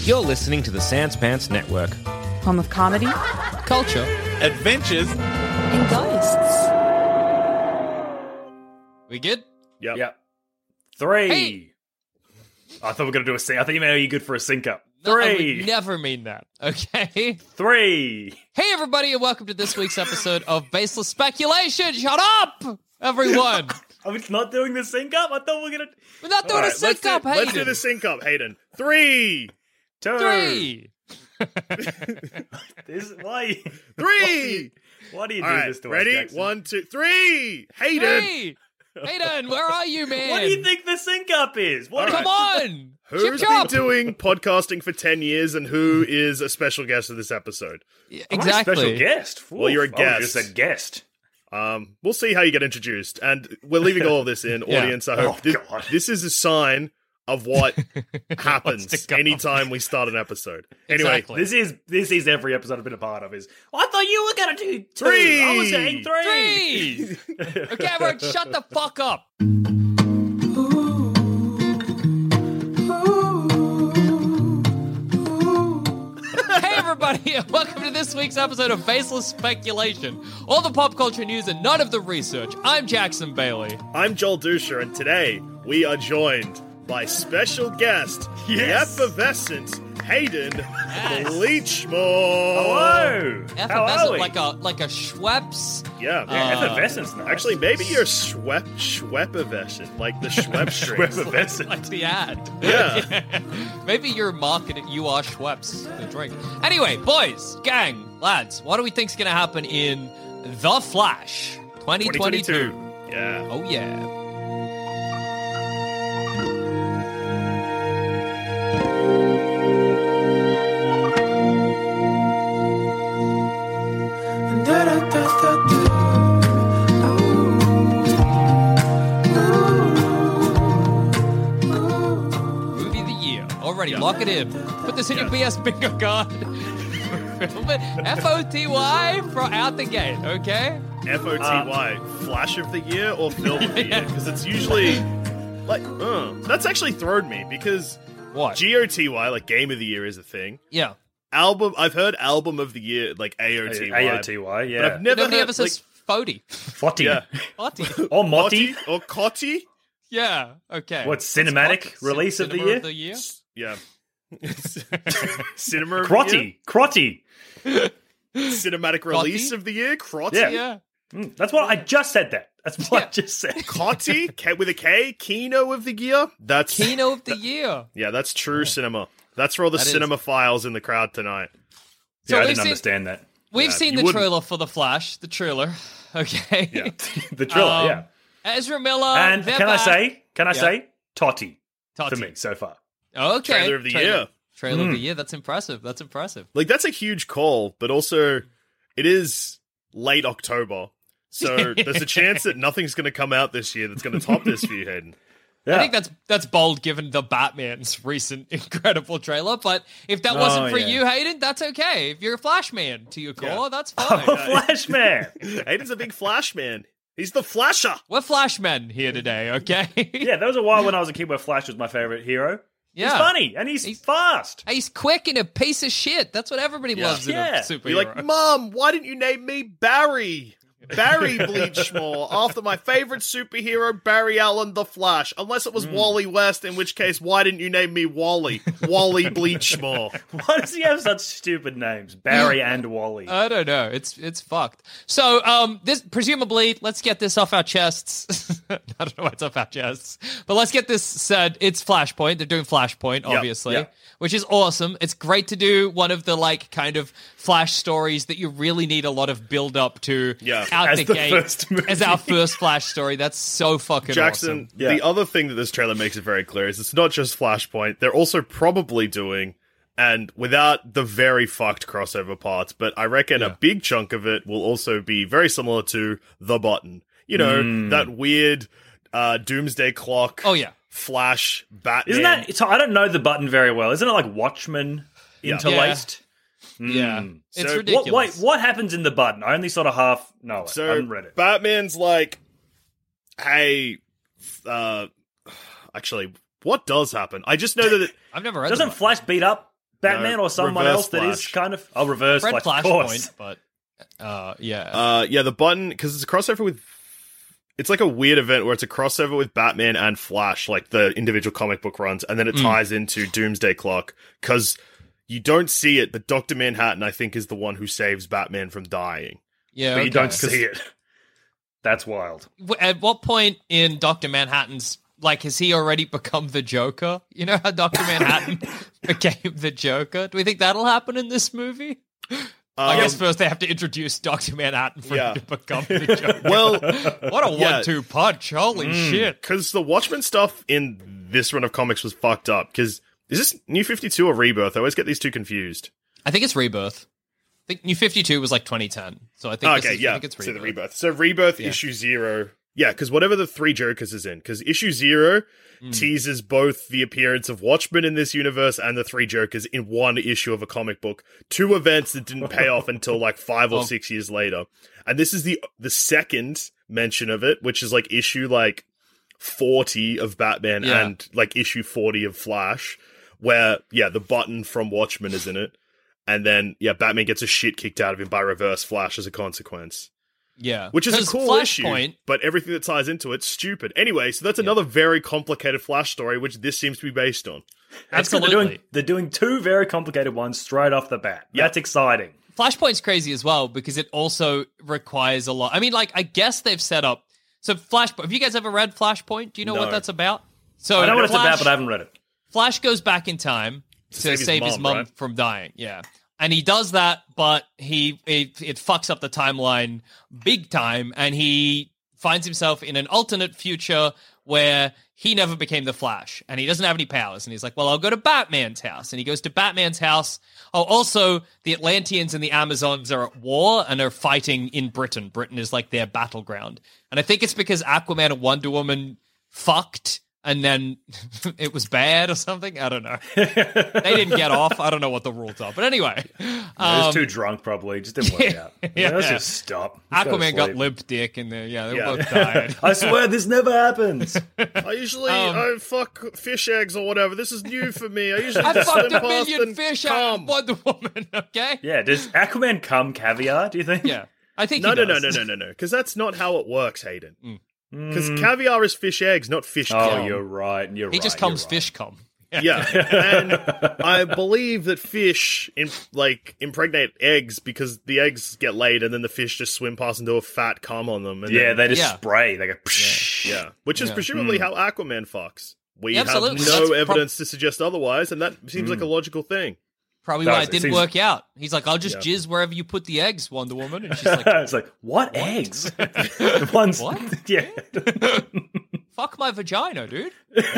You're listening to the Sans Pants Network. Home of comedy, Culture. Adventures. and ghosts. We good? Yep. 3. Hey. I thought we were going to do a sync. I thought you meant, are you good for a sync up? No, I 3. would never mean that. Okay. 3. Hey, everybody, and welcome to this week's episode of Baseless Speculation. Shut up, everyone. Are we not doing the sync up? I thought we were going to... We're not doing a sync up, Hayden. Let's do the sync up, Hayden. 3. 2. 3. Why? 3. Why do you do All right, this to ready? us, Jackson? 1, 2, 3. Hayden. 3. Hayden, where are you, man? What do you think the sync up is? What? Come on. Who's Chip been chop. doing podcasting for 10 years and who is a special guest of this episode? Am I a Exactly. special guest? Well, you're a I guest. was just a guest. We'll see how you get introduced. And we're leaving all of this in, Yeah. audience. I hope Oh, God. this is a sign of what happens to come. anytime we start an episode. Anyway, Exactly. This is every episode I've been a part of. Is I thought you were going to do 2. 3. I was saying 3. 3. Okay, everyone, shut the fuck up. Hey everybody, and welcome to this week's episode of Baseless Speculation. All the pop culture news and none of the research. I'm Jackson Bailey. I'm Joel Dusher, and today we are joined by special guest, Yes. the effervescent Hayden Bleachmore. Hello. How are Effervescent, we? like a Schweppes. Yeah. Effervescence now. Actually, maybe you're Schweppevescent, like the Schwepp strings. Effervescence. Like the ad. Yeah. Maybe you're marketing, you are Schweppes, the drink. Anyway, boys, gang, lads, what do we think's gonna happen in The Flash 2022? Yeah. Oh yeah. Movie of the year. Already, lock it in. Put this in your BS bingo card. Film it. FOTY for out the gate, okay? FOTY, Flash of the Year or Film of the Year? Because it's usually like, that's actually thrown me because What? GOTY, like Game of the Year, is a thing. Yeah. I've heard Album of the Year, like AOTY. AOTY, yeah. But I've never Nobody heard, ever says Fody. Fotty. Yeah. Fody. Or Motti. Cotty or Cotty. Yeah, okay. What, cinematic It's release of the cinema year? Of the year? Yeah. Cinema of the Year? Crotty. Cinematic release of the year? Crotty? Yeah. Yeah. That's what I just said that. That's what I just said. Cotty? With a K? Kino of the Year? That's Kino of the year. Yeah, that's true cinema. That's for all the That is. cinema files in the crowd tonight. So Yeah, I we've didn't seen, understand that. We've Yeah, seen you the wouldn't. trailer for The Flash. The trailer. Okay. Yeah. The trailer, Um, yeah. Ezra Miller. And they're can I back. say, Totty Totty. for me so far. Okay. Trailer of the year. Trailer of the year. That's impressive. That's impressive. Like, that's a huge call, but also, it is late October. So there's a chance that nothing's going to come out this year that's going to top this for you, Hayden. Yeah. I think that's bold given the Batman's recent incredible trailer. But if that wasn't for yeah. you, Hayden, that's okay. If you're a Flash man to your core, Yeah. that's I'm fine. a Flash man. Hayden's a big Flash man. He's the Flasher. We're Flash men here today, okay? Yeah, there was a while when I was a kid where Flash was my favorite hero. Yeah. He's funny and he's fast. He's quick and a piece of shit. That's what everybody Yeah. loves in Yeah. a superhero. You're like, Mom, why didn't you name me Barry? Barry Bleachmore, after my favorite superhero, Barry Allen the Flash. Unless it was Wally West, in which case, why didn't you name me Wally? Wally Bleachmore. Why does he have such stupid names? Barry and Wally. I don't know. It's fucked. So, this presumably, let's get this off our chests. I don't know what's off our chests, but let's get this said. It's Flashpoint. They're doing Flashpoint, obviously, yep. which is awesome. It's great to do one of the like kind of Flash stories that you really need a lot of build up to. Yeah. Out As the the gate first movie. as our first Flash story. That's so fucking Jackson, awesome. Yeah. the other thing that this trailer makes it very clear is it's not just Flashpoint. They're also probably doing, and without the very fucked crossover parts, but I reckon a big chunk of it will also be very similar to The Button. You know, that weird Doomsday Clock. Oh yeah. Flash, Batman. Isn't that? So I don't know the button very well. Isn't it like Watchmen interlaced? Yeah. It's So, ridiculous. What happens in the button? I only sort of half know it. I So haven't read it. Batman's like, hey, actually, what does happen? I just know that it, I've never read Doesn't the Flash beat up Batman or someone Reverse else that is Flash. kind of reverse Fred Flash, of course. Flashpoint, but yeah. Yeah, the button, because it's a crossover with. It's like a weird event where it's a crossover with Batman and Flash, like the individual comic book runs, and then it ties into Doomsday Clock, because you don't see it, but Dr. Manhattan, I think, is the one who saves Batman from dying. Yeah, But you don't okay. see it. That's wild. At what point in Dr. Manhattan's, like, has he already become the Joker? You know how Dr. Manhattan became the Joker? Do we think that'll happen in this movie? I guess first they have to introduce Dr. Manhattan for him to become the Joker. Well, What a 1-2 punch. Holy shit. because the Watchmen stuff in this run of comics was fucked up, because is this New 52 or Rebirth? I always get these two confused. I think it's Rebirth. I think New 52 was like 2010. So I think I think it's Rebirth. So the Rebirth. So Rebirth issue 0. Yeah, because whatever the three Jokers is in, because issue 0 teases both the appearance of Watchmen in this universe and the three Jokers in one issue of a comic book. Two events that didn't pay off until like 5 or 6 years later. And this is the second mention of it, which is like issue like 40 of Batman and like issue 40 of Flash, where, the button from Watchmen is in it. And then, Batman gets a shit kicked out of him by Reverse Flash as a consequence. Yeah. Which is a 'Cause cool Flashpoint, issue, but everything that ties into it's stupid. Anyway, so that's another very complicated Flash story, which this seems to be based on. Absolutely. They're doing two very complicated ones straight off the bat. That's exciting. Flashpoint's crazy as well because it also requires a lot. I mean, like, I guess they've set up. So, Flashpoint. Have you guys ever read Flashpoint? Do you know what that's about? So I know what it's Flash, about, but I haven't read it. Flash goes back in time to save his mom right? from dying. Yeah. And he does that, but it fucks up the timeline big time, and he finds himself in an alternate future where he never became the Flash, and he doesn't have any powers. And he's like, well, I'll go to Batman's house. And he goes to Batman's house. Oh, also, the Atlanteans and the Amazons are at war and are fighting in Britain. Britain is like their battleground. And I think it's because Aquaman and Wonder Woman fucked, and then it was bad or something. I don't know. They didn't get off. I don't know what the rules are. But anyway. He was too drunk, probably. Just didn't work out. Let's just stop. Let's go to Aquaman got sleep. limp dick, and they both died. I swear this never happens. I usually I fuck fish eggs or whatever. This is new for me. I usually I just fucked swim a past million and fish out come. of Wonder Woman, okay? Yeah, does Aquaman come caviar, do you think? Yeah. I think No, he no, does. no, because that's not how it works, Hayden. Because caviar is fish eggs, not fish Oh, cum. you're right. He just comes fish cum. Yeah, and I believe that fish impregnate eggs because the eggs get laid and then the fish just swim past and do a fat cum on them. And Yeah, then, they just Yeah. spray. They go, psh. yeah, which is presumably how Aquaman fucks. We have Absolutely. no That's evidence to suggest otherwise, and that seems like a logical thing. Probably No, why it it didn't seems- work out. He's like, I'll just jizz wherever you put the eggs, Wonder Woman. And she's like, It's like, what eggs? The ones, What? Yeah. fuck my vagina, dude.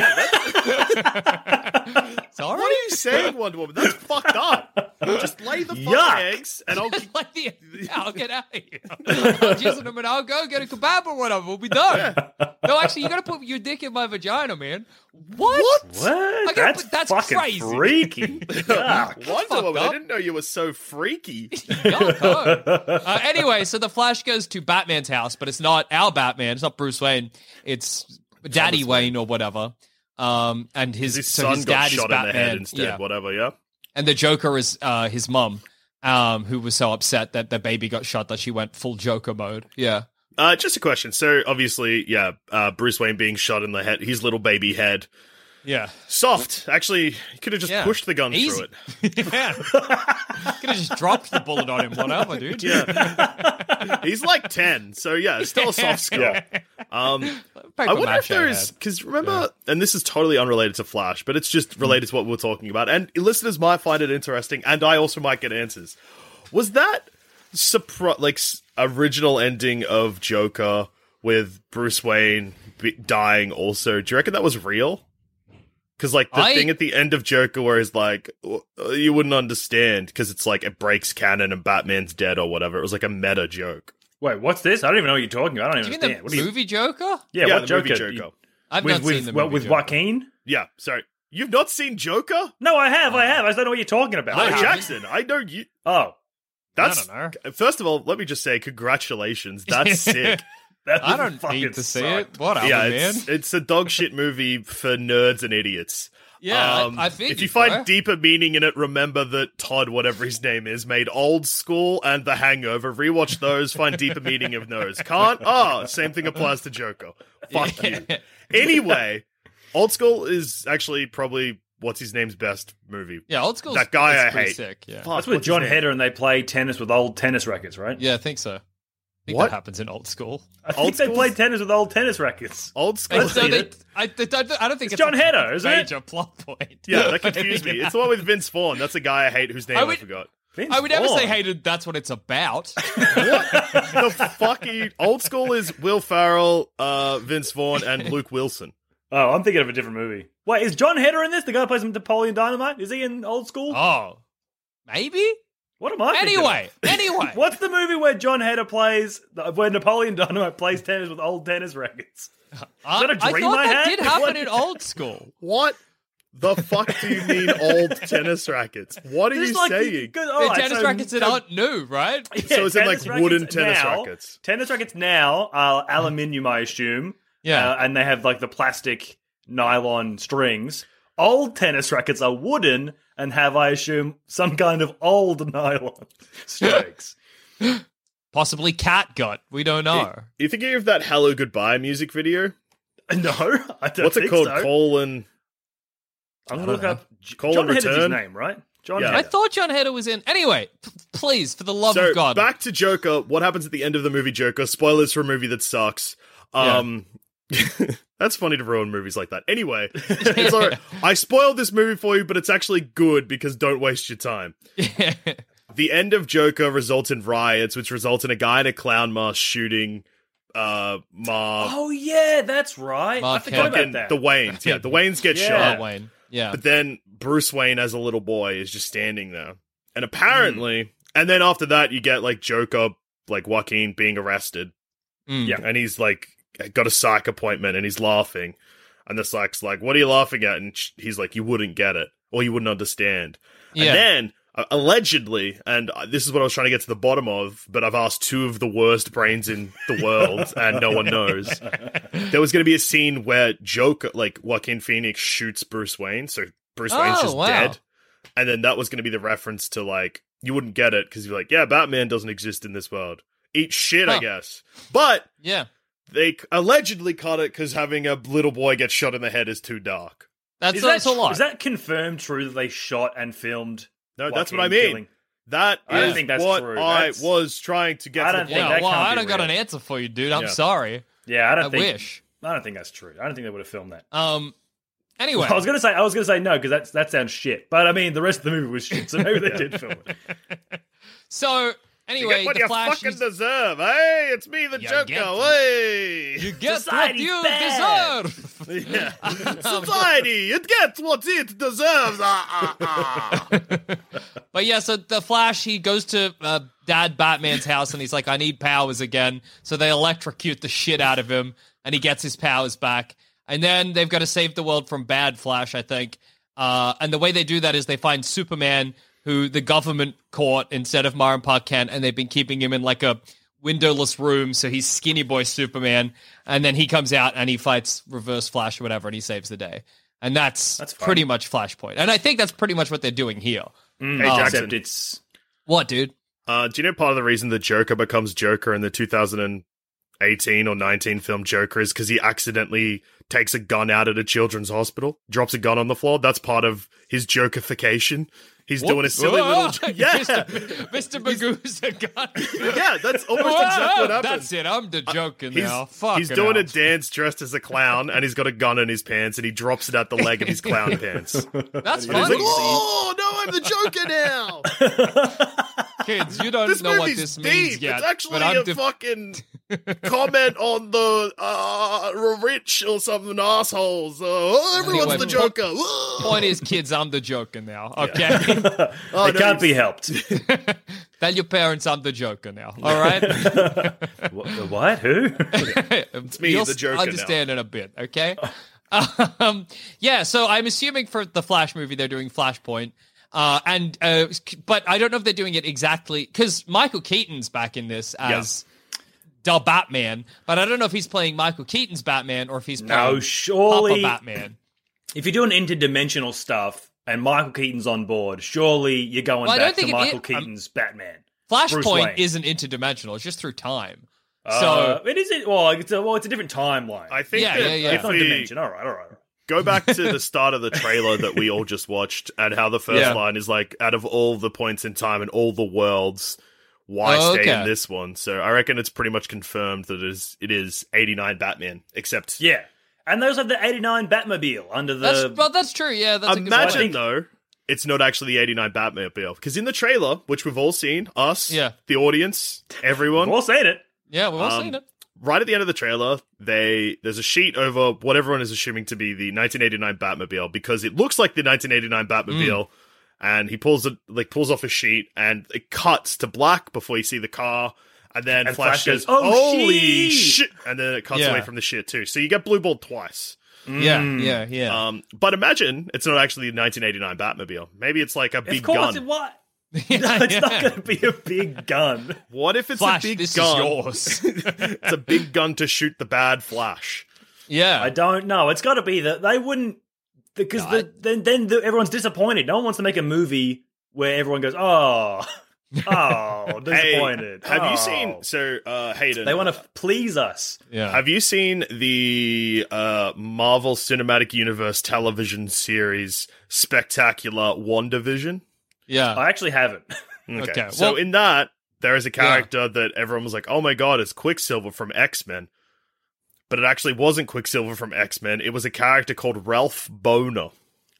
Sorry? What are you saying, Wonder Woman? That's fucked up. Just lay the fucking Yuck. eggs, and I'll. Like I'll get out of here. I'll jizz in them and I'll go get a kebab or whatever. We'll be done. No, actually, you gotta put your dick in my vagina, man. What? What? gotta That's put- fucking crazy. freaky. Yuck. Wonder fucked Woman, I up. didn't know you were so freaky. Yuck, oh. Anyway, so the Flash goes to Batman's house, but it's not our Batman. It's not Bruce Wayne. It's Daddy Wayne or whatever. And His so son his got dad is shot in Batman. the head instead, Yeah. whatever, yeah? And the Joker is his mum, who was so upset that the baby got shot that she went full Joker mode. Yeah. Just a question. So, obviously, Bruce Wayne being shot in the head, his little baby head. Yeah. Soft. Actually, you could have just pushed the gun Easy. through it. Yeah. Could have just dropped the bullet on him, whatever, dude. Yeah. He's like 10, so yeah, still a soft skull. I wonder if there's, because remember, and this is totally unrelated to Flash, but it's just related to what we're talking about, and listeners might find it interesting, and I also might get answers. Was that original ending of Joker with Bruce Wayne dying also, do you reckon that was real? Because, the thing at the end of Joker where he's like, you wouldn't understand, because it's like, it breaks canon and Batman's dead or whatever. It was like a meta joke. Wait, what's this? I don't even know what you're talking about. I don't Do you even mean understand. the movie Joker? Yeah, Yeah, what the movie Joker? Joker. I've not seen the movie with Joker. Joaquin? Yeah, sorry. You've not seen Joker? No, I have. I just don't know what you're talking about. No, haven't. Jackson, I know you. Oh, That's, I don't first of all, let me just say congratulations. That's sick. that I don't fucking need to see sucked. it. Whatever, Yeah, man. it's a dog shit movie for nerds and idiots. Yeah, I think if you find deeper meaning in it, remember that Todd, whatever his name is, made Old School and The Hangover. Rewatch those, find deeper meaning of those. Can't? Same thing applies to Joker. Fuck you. Anyway, Old School is actually probably what's his name's best movie. Yeah, Old School. That guy I pretty hate. Sick. Yeah, Fuck, That's with what's John his name? Heder, and they play tennis with old tennis rackets, right? yeah, I think so. I think What? that happens in Old School. I think they play tennis with old tennis rackets. Old School. And so seen they, it. I don't think it's John a Heder, isn't it? major plot point. Yeah, that confused me. It's the one with Vince Vaughn. That's a guy I hate whose name I forgot. Vince I would never Vaughn. say hated. That's what it's about. The fucking Old School is Will Ferrell, Vince Vaughn, and Luke Wilson. Oh, I'm thinking of a different movie. Wait, is John Heder in this? The guy who plays Napoleon Dynamite? Is he in Old School? Oh, maybe. What am I thinking of? Anyway. What's the movie where John Heder plays, where Napoleon Dynamite plays tennis with old tennis rackets? Is that a dream I thought I that had? did happen in Old School. What the fuck do you mean old tennis rackets? What are you saying? The tennis rackets that aren't new, right? So is it like tennis wooden rackets tennis now- rackets? Tennis rackets now are aluminium, I assume. Yeah. And they have like the plastic nylon strings. Old tennis rackets are wooden and have, I assume, some kind of old nylon strings. Possibly catgut. We don't know. You thinking of that "Hello Goodbye" music video? No, I don't What's it think called? so. Colon. I'm going to look up. Colon John Hetter's his Return? name, right? John Yeah. I Heder. thought John Heder was in. Anyway, please, for the love So of God. back to Joker. What happens at the end of the movie Joker? Spoilers for a movie that sucks. That's funny to ruin movies like that. Anyway, it's all right. I spoiled this movie for you, but it's actually good because don't waste your time. The end of Joker results in riots, which result in a guy in a clown mask shooting Marv. Oh, yeah, that's right. Mark I forgot Hamill. about that. The Waynes. Yeah, the Waynes get Yeah. shot. Oh, Wayne. Yeah. But then Bruce Wayne as a little boy is just standing there. And apparently, and then after that, you get like Joker, like Joaquin being arrested. Mm. And he's like, got a psych appointment and he's laughing. And the psych's like, what are you laughing at? And he's like, you wouldn't get it or you wouldn't understand. Yeah. And then, allegedly, and this is what I was trying to get to the bottom of, but I've asked two of the worst brains in the world and no one knows. There was going to be a scene where Joker, like Joaquin Phoenix shoots Bruce Wayne. So Bruce Wayne's just wow. dead. And then that was going to be the reference to like, you wouldn't get it because you're like, yeah, Batman doesn't exist in this world. Eat shit, I Huh. guess. But Yeah. they allegedly cut it because having a little boy get shot in the head is too dark. That's Is a lot. Is that confirmed true that they shot and filmed? No, that's what Joaquin I mean. killing? That I don't is think that's what true. I That's- was trying to get I to don't the think point. that well, can't I be don't got real. an answer for you, dude. I'm Yeah. sorry. Yeah, I don't I think. wish. I don't think that's true. I don't think they would have filmed that. Anyway. I was gonna say no because that sounds shit. But I mean, the rest of the movie was shit, so maybe they did film it. So, You anyway, get what the you Flash fucking is- deserve. Hey, it's me, the You Joker. get- Hey. You get what Society's you bad. deserve. Yeah. Society, it gets what it deserves. But yeah, so the Flash, he goes to Dad Batman's house and he's like, I need powers again. So they electrocute the shit out of him and he gets his powers back. And then they've got to save the world from Bad Flash, I think. And the way they do that is they find Superman, who the government caught instead of Mara Park Kent, and they've been keeping him in like a windowless room, so he's skinny boy Superman. And then he comes out and he fights Reverse Flash or whatever, and he saves the day. And that's fun. pretty much Flashpoint. And I think that's pretty much what they're doing here. Hey, Jackson. Except it's What, dude? Do you know part of the reason the Joker becomes Joker in the 2018 or 19 film Joker is because he accidentally takes a gun out at a children's hospital, drops a gun on the floor? That's part of his Jokerification. He's doing a silly little... Yeah! Mr. Magoo's a gun. Yeah, that's almost exactly what happens. That's it. I'm the Joker now. Fuck He's it doing a out. dance dressed as a clown, and he's got a gun in his pants, and he drops it at the leg of his clown pants. That's And he's funny. like, "Oh, no, I'm the Joker now." Kids, you don't This know what movie's this means deep. yet. It's actually but I'm a fucking comment on the rich or something assholes. Everyone's Anyway, the Joker. point is, kids, I'm the Joker now. Okay, Oh, it no, can't be he's- helped. tell your parents I'm the Joker now. All right, What? Who? it's me, the Joker now. Understand in a bit. Okay. Yeah. So I'm assuming for the Flash movie they're doing Flashpoint. But I don't know if they're doing it exactly because Michael Keaton's back in this as the Batman, but I don't know if he's playing Michael Keaton's Batman or if he's playing No, surely. Papa Batman. if you're doing interdimensional stuff and Michael Keaton's on board, surely you're going Well, I don't back to think Michael Keaton's Batman. Bruce Wayne. Flashpoint isn't interdimensional; it's just through time. So it is. Well, it's a different timeline. I think Yeah, that yeah, yeah. if It's not we dimension. All right. go back to the start of the trailer that we all just watched and how the first Yeah. line is like, out of all the points in time and all the worlds, why Oh, stay okay. in this one? So I reckon it's pretty much confirmed that it is 89 Batman, except Yeah, and those have the '89 Batmobile under the. that's true. Yeah, that's a good imagine point. though, it's not actually the 89 Batmobile. Because in the trailer, which we've all seen, us, Yeah. the audience, everyone, We've all seen it. Yeah, we've all seen it. right at the end of the trailer, there's a sheet over what everyone is assuming to be the 1989 Batmobile because it looks like the 1989 Batmobile. And he pulls off a sheet, and it cuts to black before you see the car. And then And Flash Flash goes, goes, "Oh, "Holy shit!" shit!" And then it cuts Yeah. away from the shit too. So you get blue balled twice. Yeah. But imagine it's not actually the 1989 Batmobile. Maybe it's like a big Of course, gun. what? No, it's not going to be a big gun. What if it's Flash, a big this gun? is yours. It's a big gun to shoot the bad Flash. Yeah, I don't know. It's got to be that they wouldn't because then everyone's disappointed. No one wants to make a movie where everyone goes, "Oh, disappointed." Hey, have Oh. you seen? So, Hayden, They want to please us. yeah. have you seen the Marvel Cinematic Universe television series Spectacular WandaVision? yeah. I actually haven't. Okay, So well- in that, there is a character that everyone was like, "Oh my god, it's Quicksilver from X-Men." But it actually wasn't Quicksilver from X-Men. It was a character called Ralph Boner.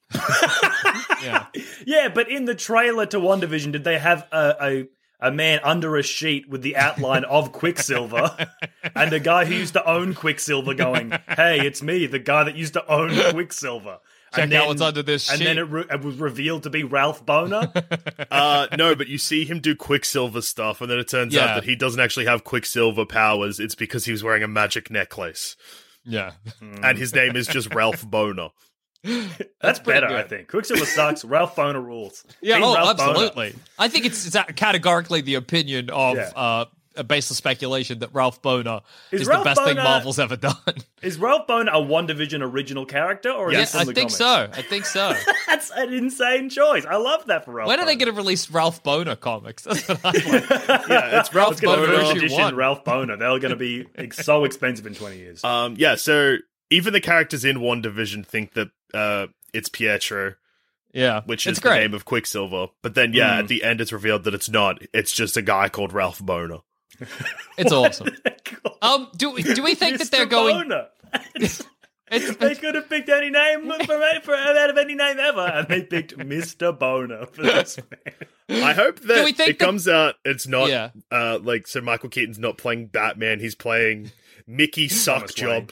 yeah. Yeah, but in the trailer to WandaVision, did they have a man under a sheet with the outline of Quicksilver and a guy who used to own Quicksilver going, "Hey, it's me, the guy that used to own Quicksilver." Check out what's under this And sheet. then it was revealed to be Ralph Boner. No, but you see him do Quicksilver stuff, and then it turns Yeah. out that he doesn't actually have Quicksilver powers. It's because he was wearing a magic necklace. Yeah. And his name is just Ralph Boner. That's pretty better, good. I think. Quicksilver sucks. Ralph Boner rules. Yeah, Team Ralph Boner. absolutely. I think it's categorically the opinion of Yeah. a baseless speculation that Ralph Boner Is is Ralph the best thing Boner- Marvel's ever done. Is Ralph Boner a WandaVision original character, or is Yes. it I from the think comics? so. I think so. That's an insane choice. I love that for Ralph When are they Boner. going to release Ralph Boner comics? That's what I want. Yeah, it's Ralph It's going to be Boner. first Issue edition one. Ralph Boner. They're going to be so expensive in 20 years. Yeah, so even the characters in WandaVision think that it's Pietro, Yeah. which it's is the great. name of Quicksilver. But then, at the end, it's revealed that it's not. It's just a guy called Ralph Boner. It's awesome. Do we think that they're Mr. going... Boner. It's, They could have picked any name out of any name ever, and they picked Mr. Boner for this man. I hope that we think it comes out. It's not Yeah. so Michael Keaton's not playing Batman. He's playing Mickey Suckjob.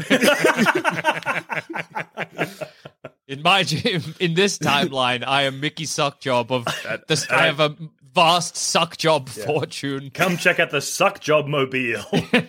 in this timeline, I am Mickey Suckjob of this. I have a vast Suckjob fortune. Come check out the Suck Job Mobile.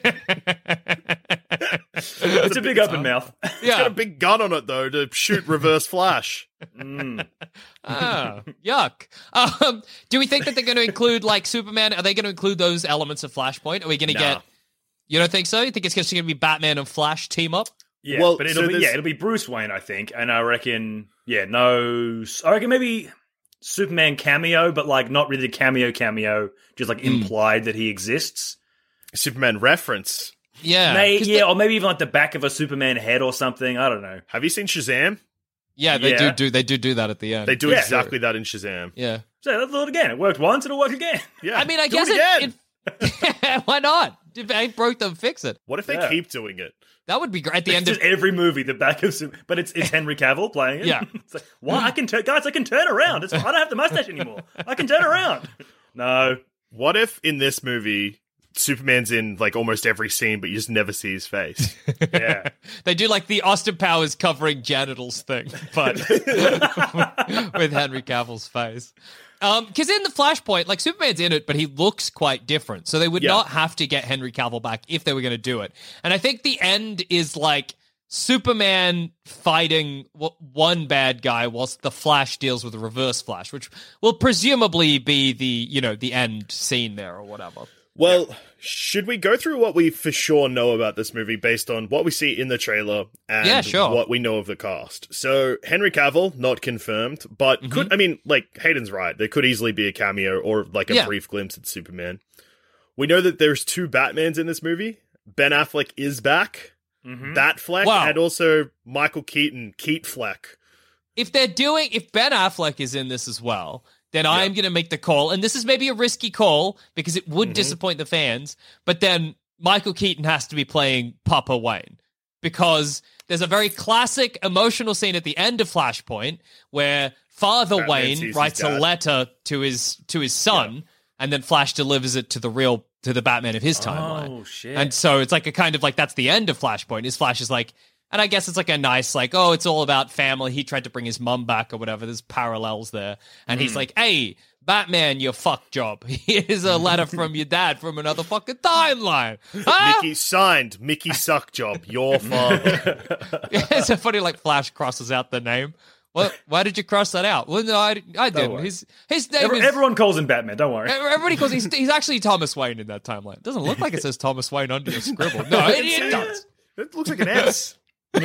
It's a big open mouth. Got a Yeah. big gun on it though to shoot Reverse Flash. Ah, yuck. Do we think that they're going to include like Superman? Are they going to include those elements of Flashpoint? Are we going to Nah. get? You don't think so? You think it's just going to be Batman and Flash team up? Yeah, Well, but so there's- it'll be Bruce Wayne, I think, and I reckon maybe Superman cameo, but like not really cameo, just like implied that he exists. Superman reference. Yeah. 'Cause Or maybe even like the back of a Superman head or something. I don't know. Have you seen Shazam? Yeah, they Yeah. do that at the end. They do Yeah. exactly that in Shazam. Yeah. So let's do it again. It worked once, it'll work again. Yeah, I mean, I do guess it again. why not? If it ain't broke them, fix it. What if they Yeah. keep doing it? That would be great. At the It's end of just every movie, the back of but it's Henry Cavill playing it. Yeah. It's like, what? I can turn around. I don't have the mustache anymore. I can turn around. No. What if in this movie Superman's in like almost every scene, but you just never see his face? Yeah. they do like the Austin Powers covering genitals thing, but with Henry Cavill's face. Because in the Flashpoint, like Superman's in it, but he looks quite different. So they would Yeah. not have to get Henry Cavill back if they were going to do it. And I think the end is like Superman fighting one bad guy whilst the Flash deals with the Reverse Flash, which will presumably be the end scene there or whatever. Well, should we go through what we for sure know about this movie based on what we see in the trailer and Yeah, sure. what we know of the cast? So, Henry Cavill, not confirmed, but Hayden's right. There could easily be a cameo or like a brief glimpse at Superman. We know that there's 2 Batmans in this movie. Ben Affleck is back. Batfleck, and also Michael Keaton, Keatfleck. If Ben Affleck is in this as well, then I am going to make the call, and this is maybe a risky call because it would disappoint the fans, but then Michael Keaton has to be playing Papa Wayne because there's a very classic emotional scene at the end of Flashpoint where Father Batman Wayne writes a letter to his son, and then Flash delivers it to the Batman of his timeline. Oh, shit. And so it's like a kind of like that's the end of Flashpoint. Is Flash is like, and I guess it's like a nice like, oh, it's all about family. He tried to bring his mum back or whatever. There's parallels there. And he's like, hey, Batman, your fuck job. Here's a letter from your dad from another fucking timeline. Huh? Mickey signed, Mickey suck job, your father. It's a funny like Flash crosses out the name. Well, why did you cross that out? Well, no, I didn't. His name is... Everyone calls him Batman, don't worry. Everybody calls he's actually Thomas Wayne in that timeline. It doesn't look like it says Thomas Wayne under your scribble. No, it does. It looks like an S.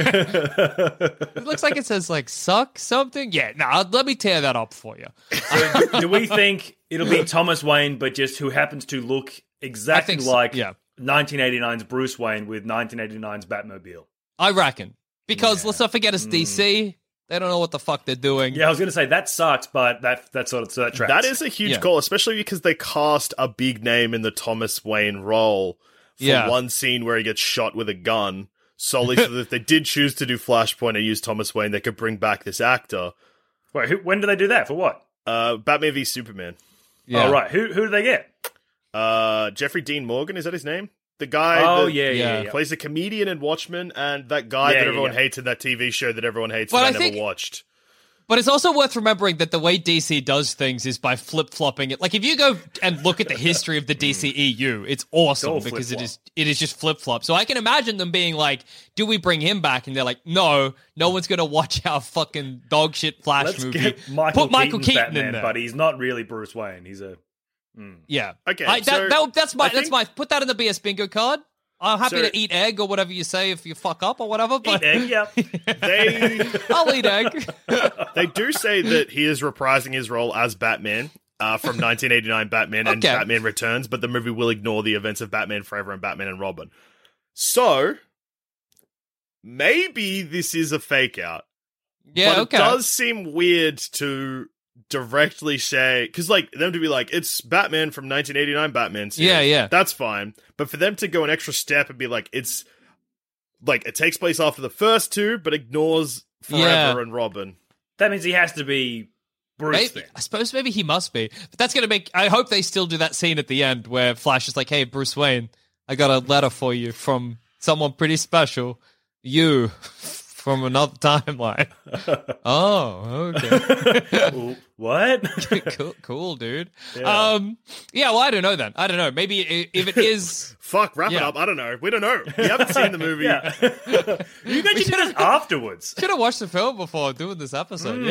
It looks like it says like suck something. Yeah, no, let me tear that up for you. So do we think it'll be Thomas Wayne, but just who happens to look exactly like 1989's Bruce Wayne with 1989's Batmobile? I reckon. Because let's not forget it's DC. They don't know what the fuck they're doing. Yeah, I was going to say that sucks, but that tracks. That is a huge call, especially because they cast a big name in the Thomas Wayne role for one scene where he gets shot with a gun, solely so that if they did choose to do Flashpoint and use Thomas Wayne, they could bring back this actor. Wait, when do they do that? For what? Batman v Superman. Yeah. Oh, right. Who do they get? Jeffrey Dean Morgan, is that his name? The guy that plays the comedian in Watchmen, and that guy that everyone hates in that TV show that everyone hates that I never watched. But it's also worth remembering that the way DC does things is by flip-flopping it. Like, if you go and look at the history of the DCEU, it's awesome because it is just flip-flop. So I can imagine them being like, do we bring him back? And they're like, no one's going to watch our fucking dog shit Flash movie. Get Put Michael Keaton Batman, in there. But he's not really Bruce Wayne. He's a... Yeah. Okay. That's my. Put that in the BS bingo card. I'm happy to eat egg or whatever you say if you fuck up or whatever. But eat egg, yeah. I'll eat egg. They do say that he is reprising his role as Batman from 1989 Batman and Batman Returns, but the movie will ignore the events of Batman Forever and Batman and Robin. So maybe this is a fake out. Yeah. But it does seem weird to directly say, because like them to be like, it's Batman from 1989 Batman series. That's fine, but for them to go an extra step and be like, it's like it takes place after the first 2 but ignores Forever and Robin, that means he has to be Bruce. I suppose maybe he must be, but that's gonna make, I hope they still do that scene at the end where Flash is like, hey Bruce Wayne, I got a letter for you from someone pretty special, you from another timeline. Oh, okay. What? cool, dude. Well, I don't know then. I don't know. Maybe if it is... Fuck, wrap it up. I don't know. We don't know. We haven't seen the movie. You guys should have afterwards. Should have watched the film before doing this episode,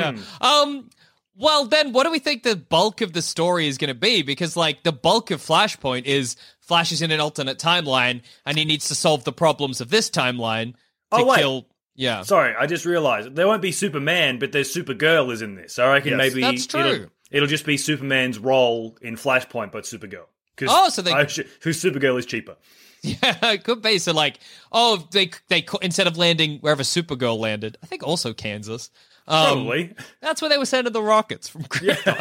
Well, then, what do we think the bulk of the story is going to be? Because, like, the bulk of Flashpoint is Flash is in an alternate timeline, and he needs to solve the problems of this timeline to kill... Yeah. Sorry, I just realized there won't be Superman, but there's Supergirl is in this. So I reckon maybe that's true. It'll just be Superman's role in Flashpoint, but Supergirl. So whose Supergirl is cheaper. Yeah, it could be. So like, they instead of landing wherever Supergirl landed, I think also Kansas. Probably. That's where they were sending the rockets from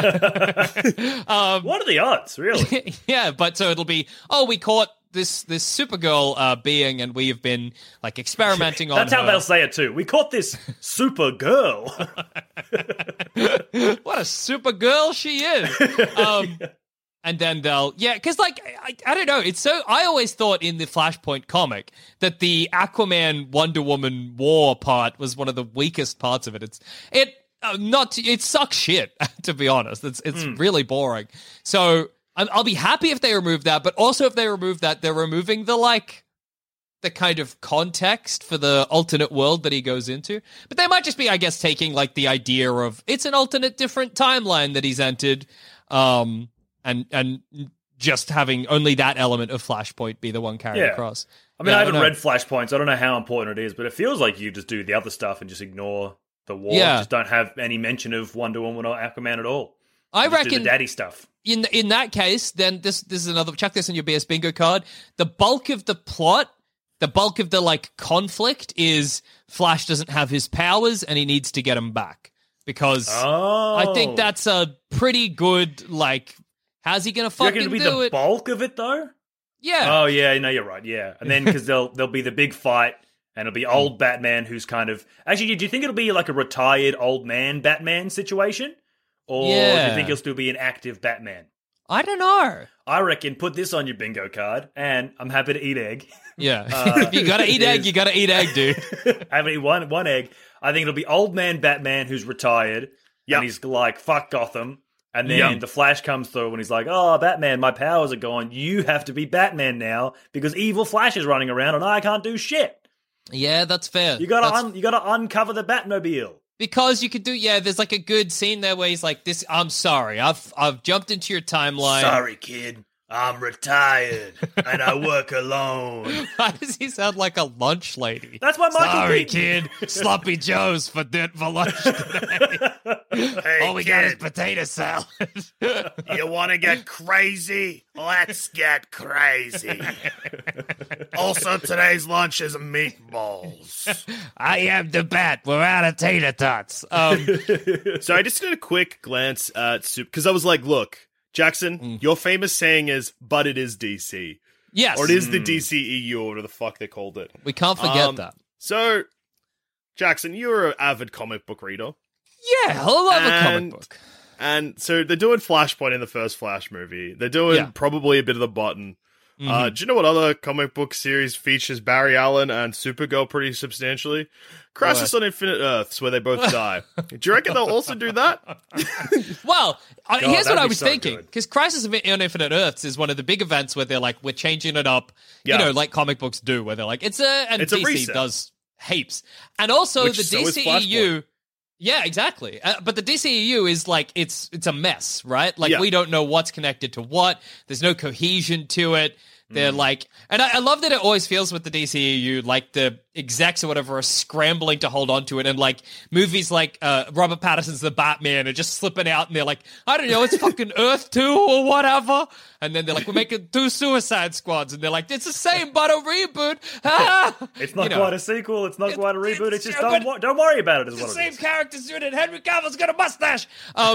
Krypton. What are the odds, really? Yeah, but so it'll be, we caught this Supergirl being, and we have been like experimenting on. That's how they'll say it too. We caught this Supergirl. What a Supergirl she is. And then they'll, because like, I don't know. It's so, I always thought in the Flashpoint comic that the Aquaman Wonder Woman war part was one of the weakest parts of it. It sucks shit, to be honest. It's really boring. So I'll be happy if they remove that, but also if they remove that, they're removing the kind of context for the alternate world that he goes into. But they might just be, I guess, taking like the idea of it's an alternate different timeline that he's entered, and just having only that element of Flashpoint be the one carried Yeah. across. I mean, Yeah, I haven't don't know. read Flashpoint, so I don't know how important it is, but it feels like you just do the other stuff and just ignore the war. Yeah. Just don't have any mention of Wonder Woman or Aquaman at all. I You just do reckon the daddy stuff. in that case, then this is another. Chuck this on your BS bingo card. The bulk of the plot, the bulk of the like conflict is Flash doesn't have his powers and he needs to get them back because I think that's a pretty good like. How's he gonna You fucking reckon it'll be do the it? bulk of it though? Yeah. Oh yeah, no, you're right. Yeah, and then because there'll be the big fight, and it'll be old Batman who's kind of actually. Do you think it'll be like a retired old man Batman situation, or do Yeah. you think he'll still be an active Batman? I don't know. I reckon put this on your bingo card, and I'm happy to eat egg. Yeah. If you gotta eat egg, you gotta eat egg, dude. Happy to eat one egg. I think it'll be old man Batman who's retired, Yep. and he's like, "Fuck Gotham." And then Yep. the Flash comes through and he's like, "Oh, Batman, my powers are gone. You have to be Batman now because evil Flash is running around and I can't do shit. Yeah, that's fair. You gotta uncover the Batmobile." Because you could do, there's like a good scene there where he's like, "This, I'm sorry, I've jumped into your timeline." Sorry, kid. I'm retired and I work alone. Why does he sound like a lunch lady? That's my Michael Sorry, Keaton. kid. Sloppy Joe's for lunch today. Hey, All we got is potato salad. you want to get crazy? Let's get crazy. Also, today's lunch is meatballs. I am the bat. We're out of tater tots. So I just did a quick glance at Soup because I was like, look, Jackson, your famous saying is, but it is DC. Yes. Or it is the DCEU or whatever the fuck they called it. We can't forget that. So, Jackson, you're an avid comic book reader. Yeah, I love a comic And- book. And so they're doing Flashpoint in the first Flash movie. They're doing probably a bit of the Button. Do you know what other comic book series features Barry Allen and Supergirl pretty substantially? Crisis on Infinite Earths, where they both die. Do you reckon they'll also do that? Well, here's what that'd I be was so thinking. good. Because Crisis on Infinite Earths is one of the big events where they're like, we're changing it up. Yeah. You know, like comic books do, where they're like, and It's a DC reset. does heaps. And also Which the so is DCEU. Yeah, exactly. But the DCEU is like, it's a mess, right? Like, Yeah. we don't know what's connected to what. There's no cohesion to it. They're like, and I love that it always feels with the DCEU like the execs or whatever are scrambling to hold on to it, and like movies like Robert Pattinson's The Batman are just slipping out, and they're like, I don't know, it's fucking Earth 2 or whatever, and then they're like, we're making 2 Suicide Squads, and they're like, it's the same but a reboot. Ah! It's not You know, quite a sequel. It's not quite a reboot. It's just but- don't worry about it. Is the what it same is. characters doing it. Henry Cavill's got a mustache.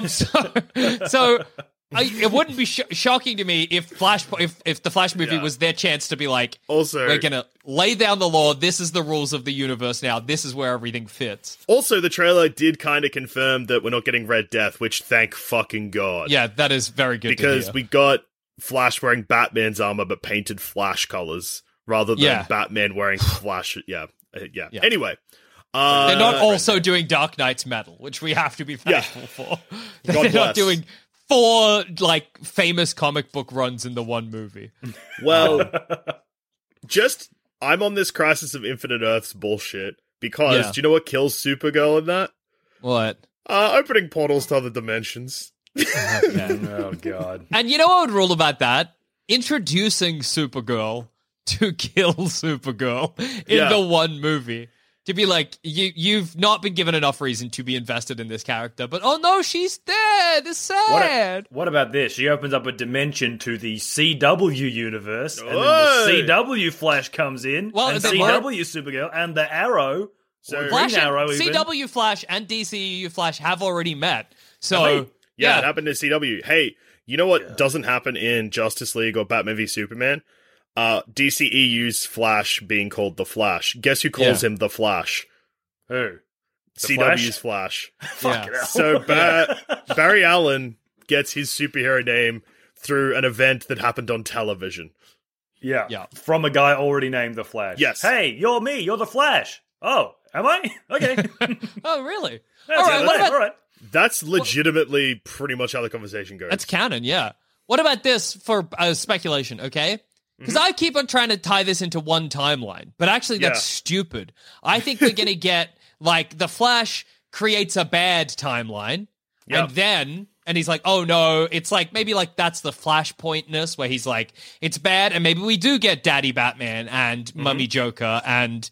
So it wouldn't be shocking to me if if the Flash movie was their chance to be like, Also- we're gonna lay down the law. This is the rules of the universe now. This is where everything fits. Also, the trailer did kind of confirm that we're not getting Red Death, which thank fucking God. Yeah, that is very good. Because to hear. we got Flash wearing Batman's armor but painted Flash colors rather than Yeah. Batman wearing Flash. Yeah. Anyway. They're not also doing Dark Knight's metal, which we have to be thankful for. They're God not bless. doing 4 like famous comic book runs in the one movie. Well, I'm on this Crisis of Infinite Earths bullshit because do you know what kills Supergirl in that? What? Opening portals to other dimensions. Oh God. And you know what would rule about that? Introducing Supergirl to kill Supergirl in Yeah. the one movie. To be like, you've not been given enough reason to be invested in this character, but oh no, she's dead. It's sad. What about this? She opens up a dimension to the CW universe, and then Oi! the CW Flash comes in, Well, and they CW Supergirl, and the Arrow, So- or Green Flash and Arrow, even. CW Flash and DCEU Flash have already met. So, Have they? Yeah, it happened to CW. Hey, you know what doesn't happen in Justice League or Batman v Superman? DCEU's Flash being called the Flash. Guess who calls him the Flash? Who? CW's Flash. yeah. So Barry Allen gets his superhero name through an event that happened on television. Yeah. Yeah. From a guy already named the Flash. Yes. Hey, you're me. You're the Flash. Oh, am I? Okay. Oh, really? That's all right. it. What about All right. That's legitimately pretty much how the conversation goes. That's canon, yeah. What about this for speculation, okay? Because Mm-hmm. I keep on trying to tie this into one timeline, but actually that's Yeah. stupid. I think we're going to get, like, the Flash creates a bad timeline, Yep. and then And he's like, oh no, it's like, maybe like that's the Flashpointness where he's like, it's bad, and maybe we do get Daddy Batman and Mummy Joker and,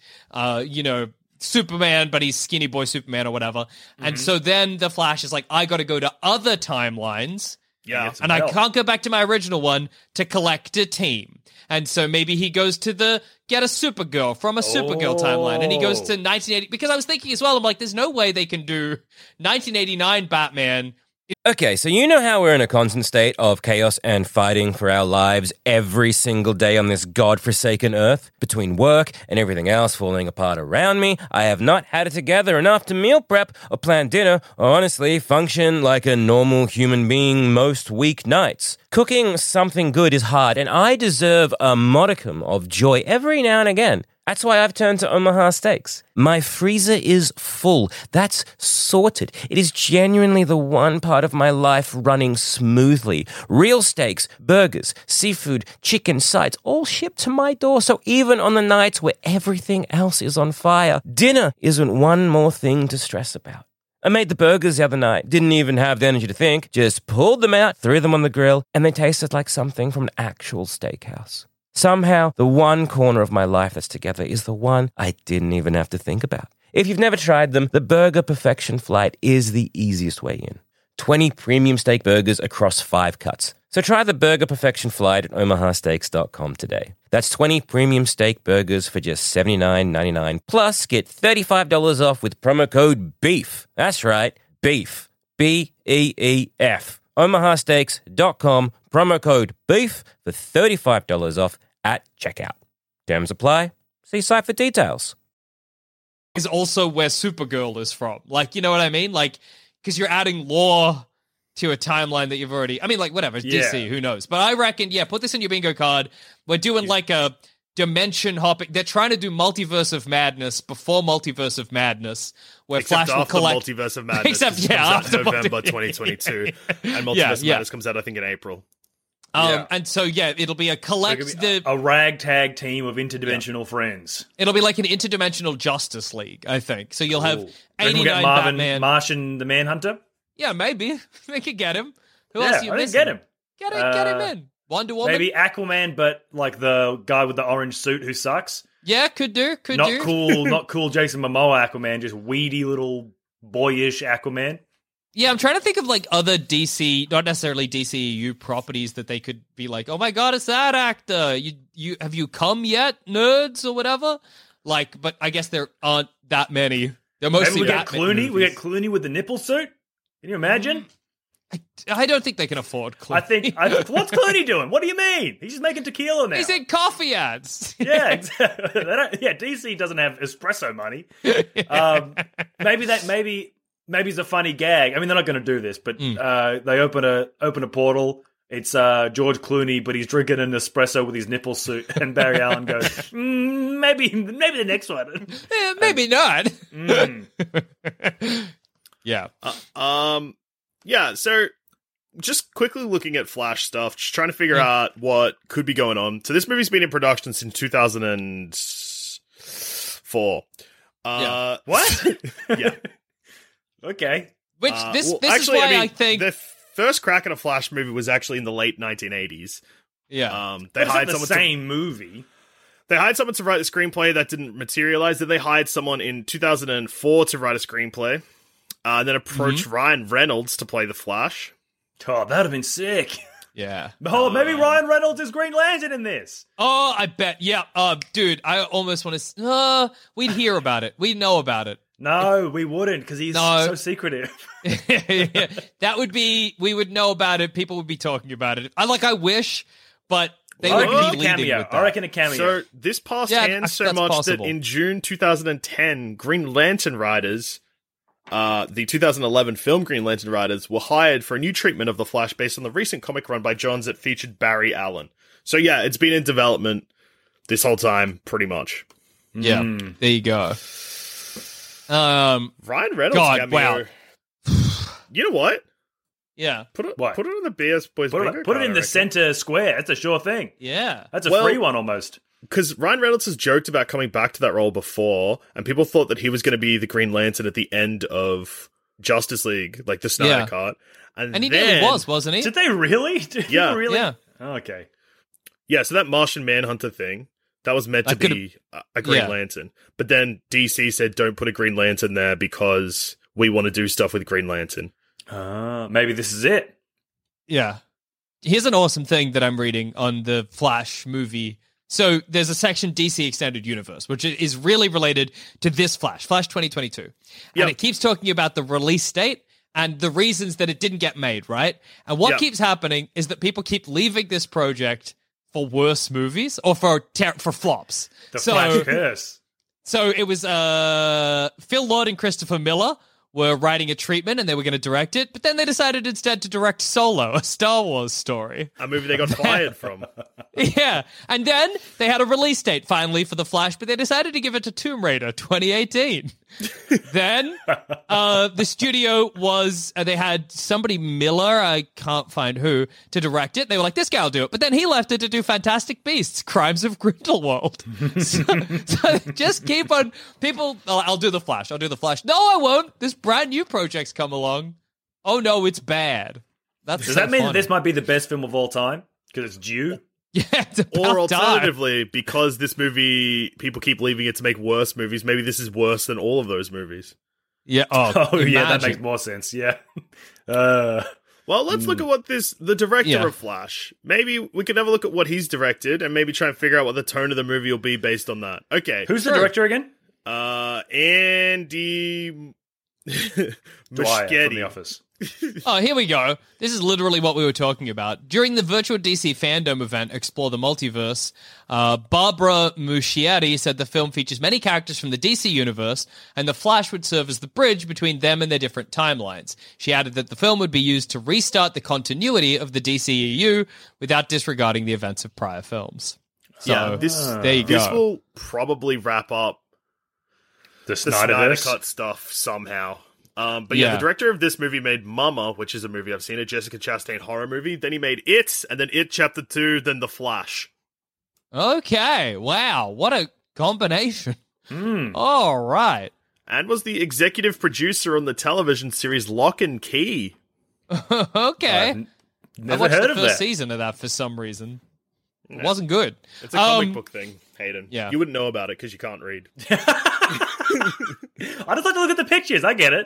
Superman, but he's Skinny Boy Superman or whatever. And so then the Flash is like, I gotta go to other timelines. Yeah. And I can't go back to my original one to collect a team. And so maybe he goes to get a Supergirl from a Supergirl timeline. And he goes to 1980. Because I was thinking as well, I'm like, there's no way they can do 1989 Batman. Okay, so you know how we're in a constant state of chaos and fighting for our lives every single day on this godforsaken earth? Between work and everything else falling apart around me, I have not had it together enough to meal prep or plan dinner or honestly function like a normal human being most weeknights. Cooking something good is hard, and I deserve a modicum of joy every now and again. That's why I've turned to Omaha Steaks. My freezer is full. That's sorted. It is genuinely the one part of my life running smoothly. Real steaks, burgers, seafood, chicken, sides, all shipped to my door. So even on the nights where everything else is on fire, dinner isn't one more thing to stress about. I made the burgers the other night, didn't even have the energy to think, just pulled them out, threw them on the grill, and they tasted like something from an actual steakhouse. Somehow, the one corner of my life that's together is the one I didn't even have to think about. If you've never tried them, the Burger Perfection Flight is the easiest way in. 20 premium steak burgers across 5 cuts. So try the Burger Perfection Flight at omahasteaks.com today. That's 20 premium steak burgers for just $79.99. Plus, get $35 off with promo code BEEF. That's right, BEEF. B-E-E-F. omahasteaks.com, promo code BEEF for $35 off at checkout. Terms apply. See site for details. Is also where Supergirl is from. Like, you know what I mean? Like, because you're adding lore to a timeline that you've already... I mean, like, whatever, it's DC, who knows? But I reckon, put this in your bingo card. We're doing like a dimension hopping. They're trying to do Multiverse of Madness before Multiverse of Madness, where Except Flash will after collect... Multiverse of Madness. Except, comes out after in November 2022. And Multiverse of Madness comes out, I think, in April. And so, it'll be a a ragtag team of interdimensional friends. It'll be like an interdimensional Justice League, I think. So you'll have 89 we'll get Marvin, Batman. Martian the Manhunter? Yeah, maybe. They could get him. Who else are you missing? Get him. Get him in. Wonder Woman? Maybe Aquaman, but like the guy with the orange suit who sucks. Yeah, could do. Not cool Jason Momoa Aquaman, just weedy little boyish Aquaman. Yeah, I'm trying to think of like other DC, not necessarily DCEU properties that they could be like, oh my god, it's that actor. You have you come yet, nerds or whatever? Like, but I guess there aren't that many. They're mostly Maybe we get Batman Clooney. movies. We get Clooney with the nipple suit. Can you imagine? I don't think they can afford Clooney. What's Clooney doing? What do you mean? He's just making tequila now. He's in coffee ads. Yeah, exactly. DC doesn't have espresso money. Maybe it's a funny gag. I mean, they're not going to do this, but they open a portal. It's George Clooney, but he's drinking an espresso with his nipple suit, and Barry Allen goes, maybe the next one. Maybe not. Yeah. Yeah, so just quickly looking at Flash stuff, just trying to figure out what could be going on. So this movie's been in production since 2004. What? Yeah. Okay. Which this is why I think the first crack at a Flash movie was actually in the late 1980s. Yeah. They hired the someone same movie. They hired someone to write the screenplay that didn't materialize. Then they hired someone in 2004 to write a screenplay. Then approached Ryan Reynolds to play the Flash. Oh, that would have been sick. Yeah. Oh, maybe Ryan Reynolds is Green Lantern in this. Oh, I bet. Yeah. Dude, I almost want to... we'd hear about it. We'd know about it. No, we wouldn't, because he's so secretive. Yeah. That would be... We would know about it. People would be talking about it. I wish, but they would be leading with that. I reckon a cameo. So this passed hands so much that in June 2010, Green Lantern writers... the 2011 film Green Lantern writers were hired for a new treatment of the Flash based on the recent comic run by Johns that featured Barry Allen. So yeah, it's been in development this whole time, pretty much. Yeah, there you go. Ryan Reynolds cameo. Wow. You know what? Yeah. Put it on the BS Boys Put bingo it card, in the center square. That's a sure thing. Yeah. That's a free one almost. Because Ryan Reynolds has joked about coming back to that role before, and people thought that he was going to be the Green Lantern at the end of Justice League, like the Snyder Yeah. Cut. And And he then, nearly was, wasn't he? Did they really? Did Yeah. they really? Yeah. Oh, okay. Yeah, so that Martian Manhunter thing, that was meant to That could've- be a Green Yeah. Lantern. But then DC said don't put a Green Lantern there because we want to do stuff with Green Lantern. Maybe this is it. Yeah. Here's an awesome thing that I'm reading on the Flash movie. So there's a section DC Extended Universe, which is really related to this Flash 2022. Yep. And it keeps talking about the release date and the reasons that it didn't get made, right? And what Yep. keeps happening is that people keep leaving this project for worse movies or for flops. The Flash curse. So it was Phil Lord and Christopher Miller were writing a treatment and they were going to direct it, but then they decided instead to direct Solo, a Star Wars story. A movie they got fired from. Yeah, and then they had a release date finally for The Flash, but they decided to give it to Tomb Raider 2018. Then the studio was, they had somebody Miller, I can't find who, to direct it. They were like, this guy will do it. But then he left it to do Fantastic Beasts, Crimes of Grindelwald. so just keep on, people, I'll do The Flash, I'll do The Flash. No, I won't. This brand new project's come along. Oh no, it's bad. That's Does so that mean that funny. this might be the best film of all time? Because it's due? Yeah, it's about Or time. alternatively, because this movie, people keep leaving it to make worse movies, maybe this is worse than all of those movies. Yeah, Oh, yeah, that imagine. makes more sense. Yeah. Well, let's look at what the director Yeah. of Flash. Maybe we can have a look at what he's directed and maybe try and figure out what the tone of the movie will be based on that. Okay. Who's the director again? Andy Dwyer from The Muschietti. Office. Oh, here we go. This is literally what we were talking about. During the virtual DC fandom event, Explore the Multiverse, Barbara Muschietti said the film features many characters from the DC universe, and The Flash would serve as the bridge between them and their different timelines. She added that the film would be used to restart the continuity of the DCEU without disregarding the events of prior films. So, Yeah, there you go. This will probably wrap up The the Snyder Snyderverse. Cut stuff somehow. But yeah, Yeah. the director of this movie made Mama, which is a movie I've seen, a Jessica Chastain horror movie. Then he made It, and then It Chapter 2, then The Flash. Okay, wow, what a combination. Hmm. All right. And was the executive producer on the television series Lock and Key. Okay. I've I never watched heard the of first that. season of that for some reason. It wasn't good. It's a comic book thing, Hayden. yeah. You wouldn't know about it because you can't read. I just like to look at the pictures. I get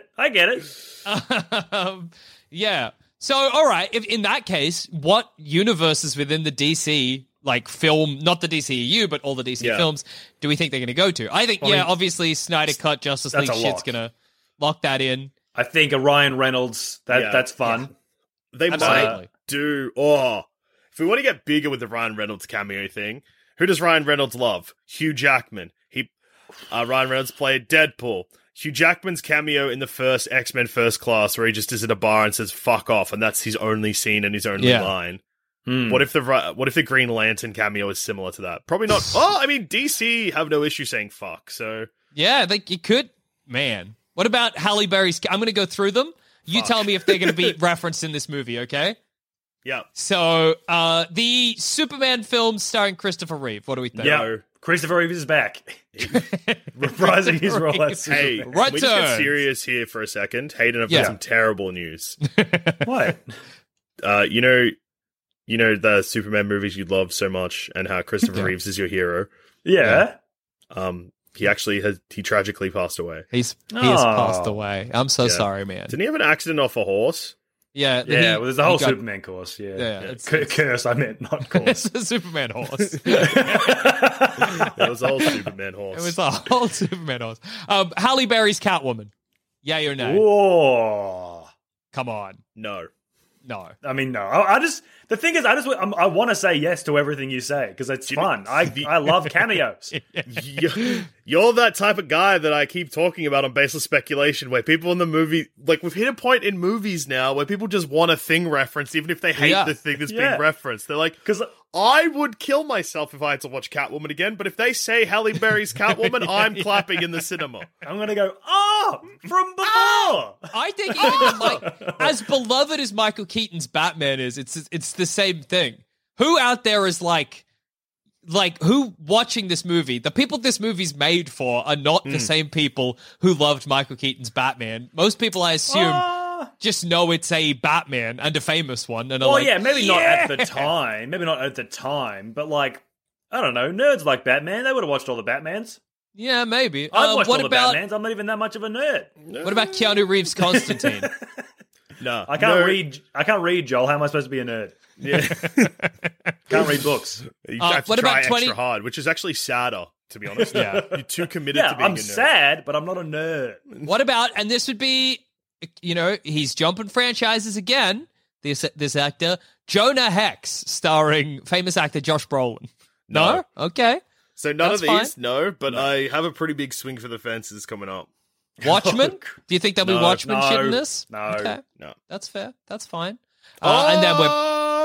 it. Yeah. So, all right. If in that case, what universes within the DC like film, not the DCEU, but all the DC Yeah. films, do we think they're going to go to? I think, obviously, Snyder Cut, Justice that's League a shit's lock. going to lock that in. I think a Ryan Reynolds. Yeah. That's fun. They Absolutely. might do. Oh, if we want to get bigger with the Ryan Reynolds cameo thing, who does Ryan Reynolds love? Hugh Jackman. Ryan Reynolds played Deadpool. Hugh Jackman's cameo in the first X-Men First Class, where he just is at a bar and says "fuck off," and that's his only scene and his only Yeah. line. Hmm. What if the Green Lantern cameo is similar to that? Probably not. Oh, I mean, DC have no issue saying fuck. So Yeah, you could. Man. What about Halle Berry's? I'm going to go through them. You tell me if they're going to be referenced in this movie, okay? yeah, So, the Superman film starring Christopher Reeve. What do we think? Yeah. No. Christopher Reeve is back. Reprising his role as Hey, Superman. can we just get Returns. serious here for a second? Hayden, I've Yeah. got some terrible news. What? You know the Superman movies you love so much, and how Christopher Yeah. Reeves is your hero. Yeah. He actually he tragically passed away. He has Oh. passed away. I'm so sorry, man. Didn't he have an accident off a horse? Yeah, Yeah, well, there's the whole he got- Superman course. Yeah. Yeah, it's- Curse, I meant, not course. It's a Superman horse. That was the whole Superman horse. It was a whole Superman horse. Halle Berry's Catwoman. Yay or nay? Whoa. Come on. No. No. I mean, no. The thing is, I want to say yes to everything you say because it's fun. I love cameos. You're that type of guy that I keep talking about on Baseless Speculation, where people in the movie, like, we've hit a point in movies now where people just want a thing referenced, even if they hate Yeah. the thing that's Yeah. being referenced. They're like, Because I would kill myself if I had to watch Catwoman again, but if they say Halle Berry's Catwoman, I'm clapping in the cinema. I'm going to go, from before. I think even as beloved as Michael Keaton's Batman is, it's the same thing. Who out there is like, like, who watching this movie, the people this movie's made for are not the same people who loved Michael Keaton's Batman. Most people, I assume, just know it's a Batman and a famous one. And are Well, like, yeah, maybe not at the time. Maybe not at the time, but like, I don't know, nerds like Batman. They would have watched all the Batmans. Yeah, maybe. I've watched what all about the Batmans. I'm not even that much of a nerd. what about Keanu Reeves' Constantine? No, I can't read. I can't read, Joel. How am I supposed to be a nerd? Yeah. Can't read books. You have to what try about 20 extra hard, which is actually sadder, to be honest. Yeah. You're too committed Yeah, to being I'm a nerd. sad, but I'm not a nerd. What about, and this would be, you know, he's jumping franchises again, this actor, Jonah Hex, starring famous actor Josh Brolin. No? Okay. So none That's of these, fine. no, but I have a pretty big swing for the fences coming up. Watchmen? Do you think there'll be No, Watchmen shit in no, this? no. Okay. No. That's fair. That's fine. And then we're...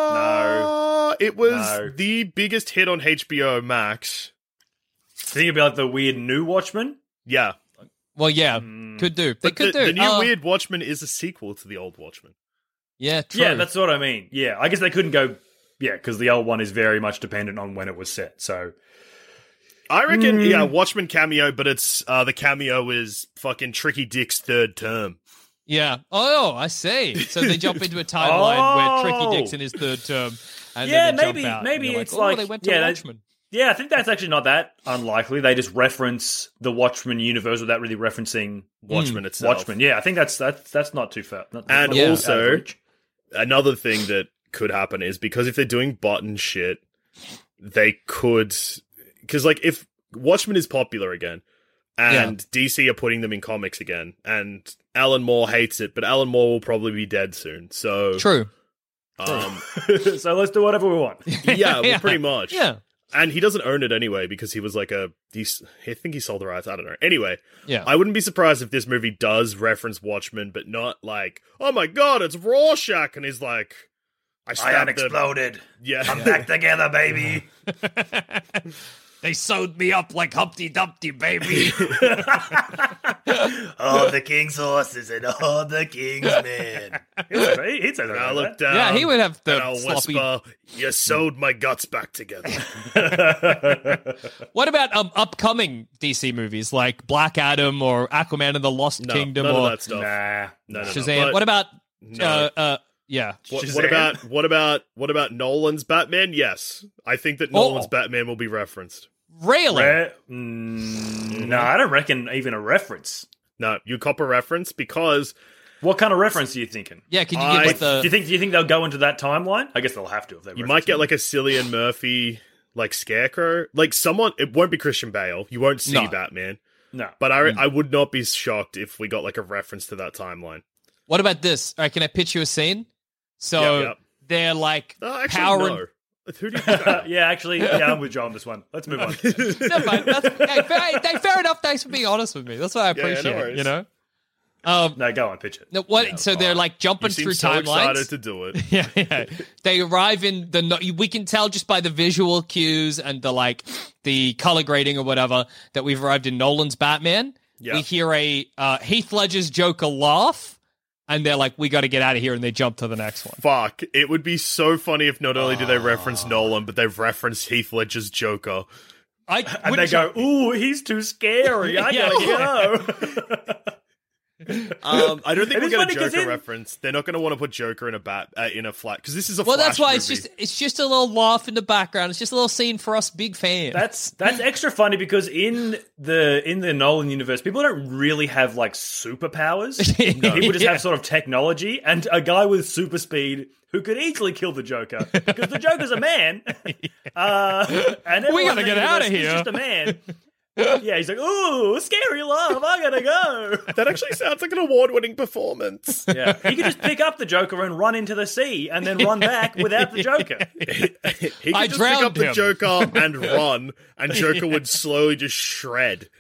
No. It was No. the biggest hit on HBO Max. Think it'd be like the weird new Watchmen. Yeah. Well, yeah, could do. They But could the do. new Weird Watchmen is a sequel to the old Watchmen. Yeah, true. Yeah, that's what I mean. Yeah, I guess they couldn't go. Yeah, because the old one is very much dependent on when it was set. So I reckon, yeah, Watchmen cameo, but it's the cameo is fucking Tricky Dick's third term. Yeah. Oh, I see. So they jump into a timeline where Tricky Dick's in his third term. And Yeah, then they maybe- jump out, maybe and you're it's oh, like- they went to yeah, Watchmen. yeah, I think that's actually not that unlikely. They just reference the Watchmen universe without really referencing Watchmen itself. Watchmen. Yeah, I think that's not too far. And not also- out of reach. Another thing that could happen is because if they're doing button shit, they could... Because, like, if Watchmen is popular again, and DC are putting them in comics again, and Alan Moore hates it, but Alan Moore will probably be dead soon, so... True. So let's do whatever we want. Yeah, well, pretty much. Yeah. And he doesn't own it anyway because he was like I think he sold the rights. I don't know. Anyway, Yeah. I wouldn't be surprised if this movie does reference Watchmen, but not like, oh my god, it's Rorschach, and he's like, I stabbed him. unexploded. Yeah, I'm back together, baby. They sewed me up like Humpty Dumpty, baby. All the king's horses and all the king's men. He'd say and I that. look down. Yeah, he would have the and I'll sloppy- whisper, "You sewed my guts back together." What about upcoming DC movies like Black Adam or Aquaman and the Lost No, Kingdom none or of that stuff. Nah. No. Shazam? But What about No. yeah. What Shazam? about Nolan's Batman? Yes, I think that Oh. Nolan's Batman will be referenced. Really? No, I don't reckon even a reference. No, you cop a reference because What kind of reference are you thinking? Yeah, could you I- give like the Do you think they'll go into that timeline? I guess they'll have to if they. you might get like a Cillian Murphy like Scarecrow, like someone. It won't be Christian Bale. You won't see No. Batman. no. But I would not be shocked if we got like a reference to that timeline. What about this? All right, can I pitch you a scene? So Yep. they're like Actually, power no. Who do you think? Yeah, actually, yeah, I'm with Joe on this one. Let's move on. Never mind. Fair enough. Thanks for being honest with me. That's what I Yeah, no appreciate. worries. You know. No, go on, pitch it. No, what? So they're like jumping You seem through so timelines. excited to do it. Yeah. They arrive in we can tell just by the visual cues and the color grading or whatever that we've arrived in Nolan's Batman. Yeah. We hear a Heath Ledger's Joker laugh, and they're like, "We got to get out of here," and they jump to the next one. Fuck! It would be so funny if not only do they reference Nolan, but they've referenced Heath Ledger's Joker. And they go, "Ooh, he's too scary. I Yeah. gotta go." I don't think It we'll is get a funny 'cause Joker in- reference. They're not going to want to put Joker in a flat because this is a Well, Flash that's why movie. it's just a little laugh in the background. It's just a little scene for us big fans. That's extra funny because in the Nolan universe, people don't really have like superpowers. People just Yeah. have sort of technology, and a guy with super speed who could easily kill the Joker because the Joker's a man. And We everyone gotta in get the outta universe is here. Just a man. Yeah, he's like, "Ooh, scary love. I gotta go." That actually sounds like an award-winning performance. Yeah, he could just pick up the Joker and run into the sea, and then run back without the Joker. He I could just pick drowned up the him. Joker and run, and Joker would slowly just shred.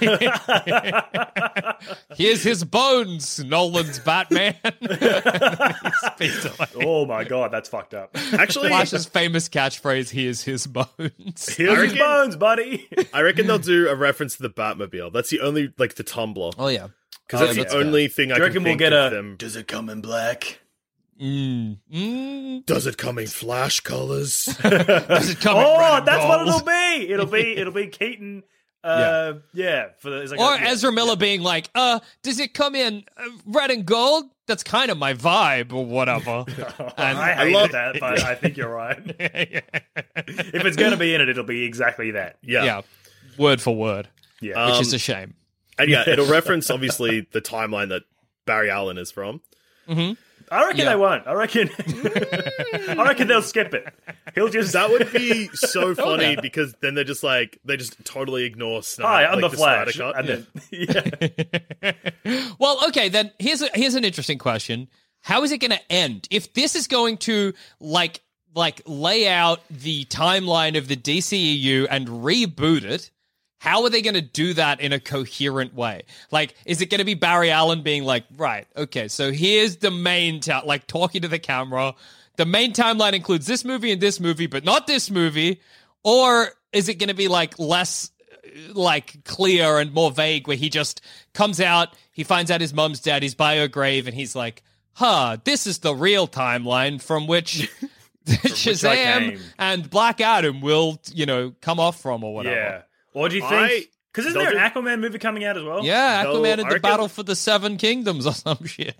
Here's his bones, Nolan's Batman. Speeds away. Oh my god, that's fucked up. Actually, Flash's famous catchphrase, "Here's his bones." Here's his bones, buddy. I reckon they'll do a reference to the Batmobile. That's the only, like, the tumbler. Oh yeah. Because that's the only thing I Do you can reckon we'll think get of a? them. Does it come in black? Does it come in Flash colors? Does it come in red Oh, and that's what gold? it'll be. It'll be Keaton. It's like Or Ezra Miller being like, does it come in red and gold? That's kind of my vibe or whatever. And I hated love- that, but I think you're right. If it's going to be in it, it'll be exactly that. yeah, word for word, Yeah. which is a shame. And yeah, it'll reference, obviously, the timeline that Barry Allen is from. I reckon yeah. they won't. I reckon they'll skip it. He'll just That would be so funny yeah. because then they're just like, they just totally ignore Hi, I'm like the Flash. Snyder Cut. And then, Well, okay, then here's an interesting question. How is it going to end? If this is going to like lay out the timeline of the DCEU and reboot it, how are they going to do that in a coherent way? Like, is it going to be Barry Allen being like, right, okay, so here's the main, like talking to the camera. The main timeline includes this movie and this movie, but not this movie. Or is it going to be like less like clear and more vague where he just comes out, he finds out his mum's dead, his bio grave, and he's like, this is the real timeline from which Shazam came. and Black Adam will, come off from or whatever. yeah. Or do you think? Because isn't there an Aquaman movie coming out as well? Yeah, No, Aquaman I and the reckon- Battle for the Seven Kingdoms or some shit.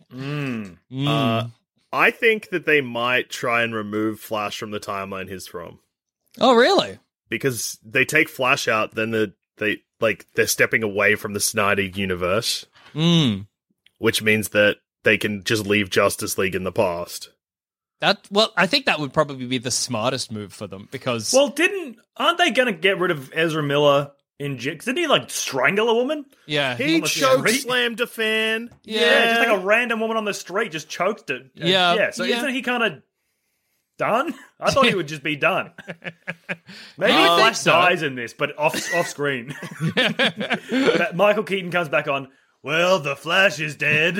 I think that they might try and remove Flash from the timeline he's from. Oh, really? Because they take Flash out, then they're stepping away from the Snyder universe, which means that they can just leave Justice League in the past. I think that would probably be the smartest move for them because Well, aren't they going to get rid of Ezra Miller in jail? Didn't he like strangle a woman? yeah, He the choke street? slammed a fan. Yeah, just like a random woman on the street just choked it. Yeah, yeah. So yeah. isn't he kind of done? I thought he would just be done. Maybe I think Flash so. dies in this, but off screen. That Michael Keaton comes back on. Well, the Flash is dead.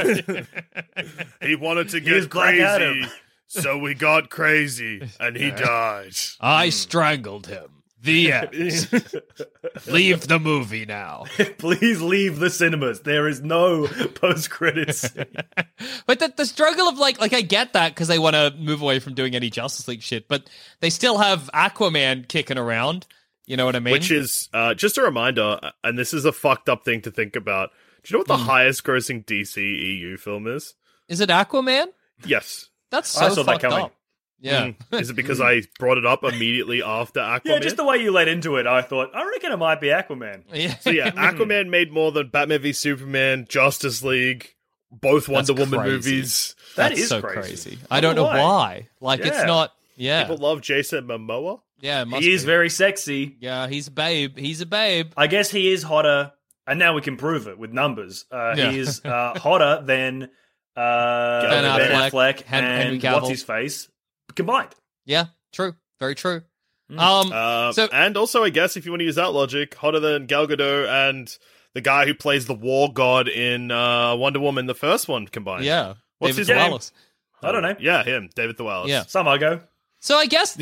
He wanted to Here's get Black crazy, Adam. so we got crazy, and he died. I strangled him. The end. Leave the movie now. Please leave the cinemas. There is no post-credits. But the struggle of like I get that because they want to move away from doing any Justice League shit, but they still have Aquaman kicking around. You know what I mean? Which is just a reminder, and this is a fucked up thing to think about. Do you know what the highest grossing DC EU film is? Is it Aquaman? Yes. That's I so saw that fucked coming. up. Yeah. Is it because I brought it up immediately after Aquaman? Yeah, just the way you led into it, I thought, I reckon it might be Aquaman. Yeah. So yeah, Aquaman made more than Batman v Superman, Justice League, both Wonder Woman crazy. movies. That That's is so crazy. I don't know why. Like it's Yeah. not. Yeah. People love Jason Momoa. Yeah. It must He is be. very sexy. Yeah. He's a babe. He's a babe. I guess he is hotter, and now we can prove it with numbers. Yeah. He is hotter than Ben Affleck Henry and Cavill. what's his face combined. Yeah. True. Very true. So, and also, I guess if you want to use that logic, hotter than Gal Gadot and the guy who plays the war god in Wonder Woman, the first one combined. Yeah. What's David his name? Wallace. I don't know. Yeah, him, David Thewlis. Yeah. Some I go. So I guess.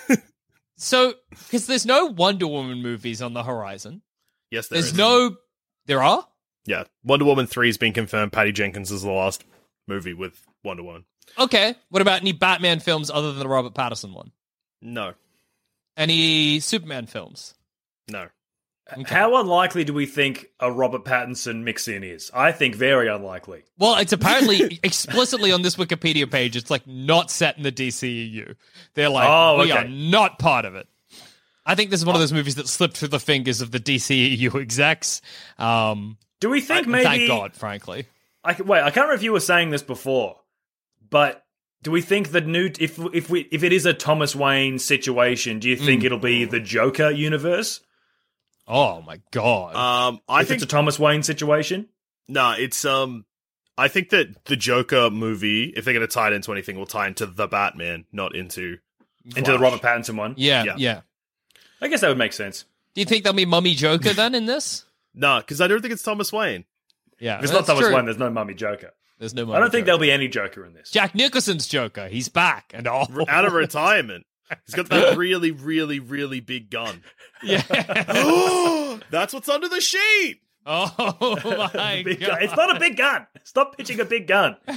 Because there's no Wonder Woman movies on the horizon. Yes, there is. There are? Yeah, Wonder Woman 3 has been confirmed. Patty Jenkins is the last movie with Wonder Woman. Okay. What about any Batman films other than the Robert Pattinson one? No, Any Superman films? no. How unlikely do we think a Robert Pattinson mix-in is? I think very unlikely. Well, it's apparently explicitly on this Wikipedia page. It's like not set in the DCEU. They're like, Oh, we okay. are not part of it. I think this is one of those movies that slipped through the fingers of the DCEU execs. Do we think maybe? Thank God, frankly. I can't remember if you were saying this before, but do we think that if it is a Thomas Wayne situation, do you think it'll be the Joker universe? Oh my God. I If think it's a Thomas Wayne situation, it's I think that the Joker movie, if they're going to tie it into anything, will tie into the Batman, not into into the Robert Pattinson one. yeah. yeah. I guess that would make sense. Do you think there'll be Mummy Joker then in this? No, because I don't think it's Thomas Wayne. Yeah. If it's not that's Thomas true. Wayne, there's no Mummy Joker. There's no I Mummy don't think Joker. there'll be any Joker in this. Jack Nicholson's Joker. He's back. And all. Out of retirement. He's got that really, really, really big gun. Yeah. That's what's under the sheet. Oh my Big God. gun. It's not a big gun. Stop pitching a big gun.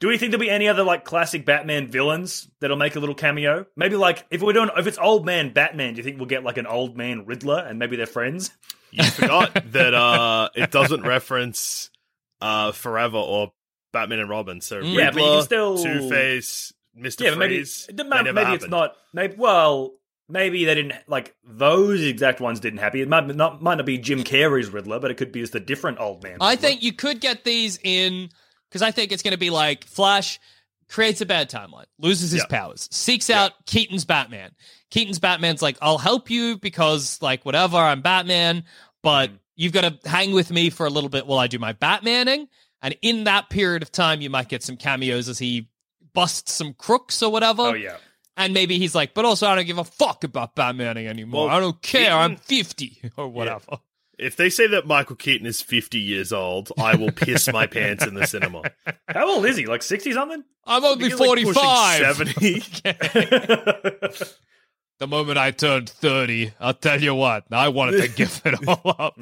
Do we think there'll be any other like classic Batman villains that'll make a little cameo? Maybe like if it's old man Batman, do you think we'll get like an old man Riddler and maybe they're friends? You forgot that it doesn't reference Forever or Batman and Robin. So Yeah, Riddler, but you can still- Two-Face, Mr. Yeah, but Freeze. maybe they never maybe it's happened. not. Maybe they didn't like those exact ones didn't happen. It might not be Jim Carrey's Riddler, but it could be just a different old man. I Riddler. think you could get these in because I think it's going to be like Flash creates a bad timeline, loses his powers, seeks out Keaton's Batman. Keaton's Batman's like, I'll help you because like whatever, I'm Batman, but you've got to hang with me for a little bit while I do my Batmaning. And in that period of time, you might get some cameos as he busts some crooks or whatever. Oh yeah. And maybe he's like, but also I don't give a fuck about Batmaning anymore. Well, I don't care. Keaton- I'm 50 or whatever. If they say that Michael Keaton is 50 years old, I will piss my pants in the cinema. How old is he? Like 60 something? I'm only He's, like, pushing 45. 70. The moment I turned 30, I'll tell you what, I wanted to give it all up.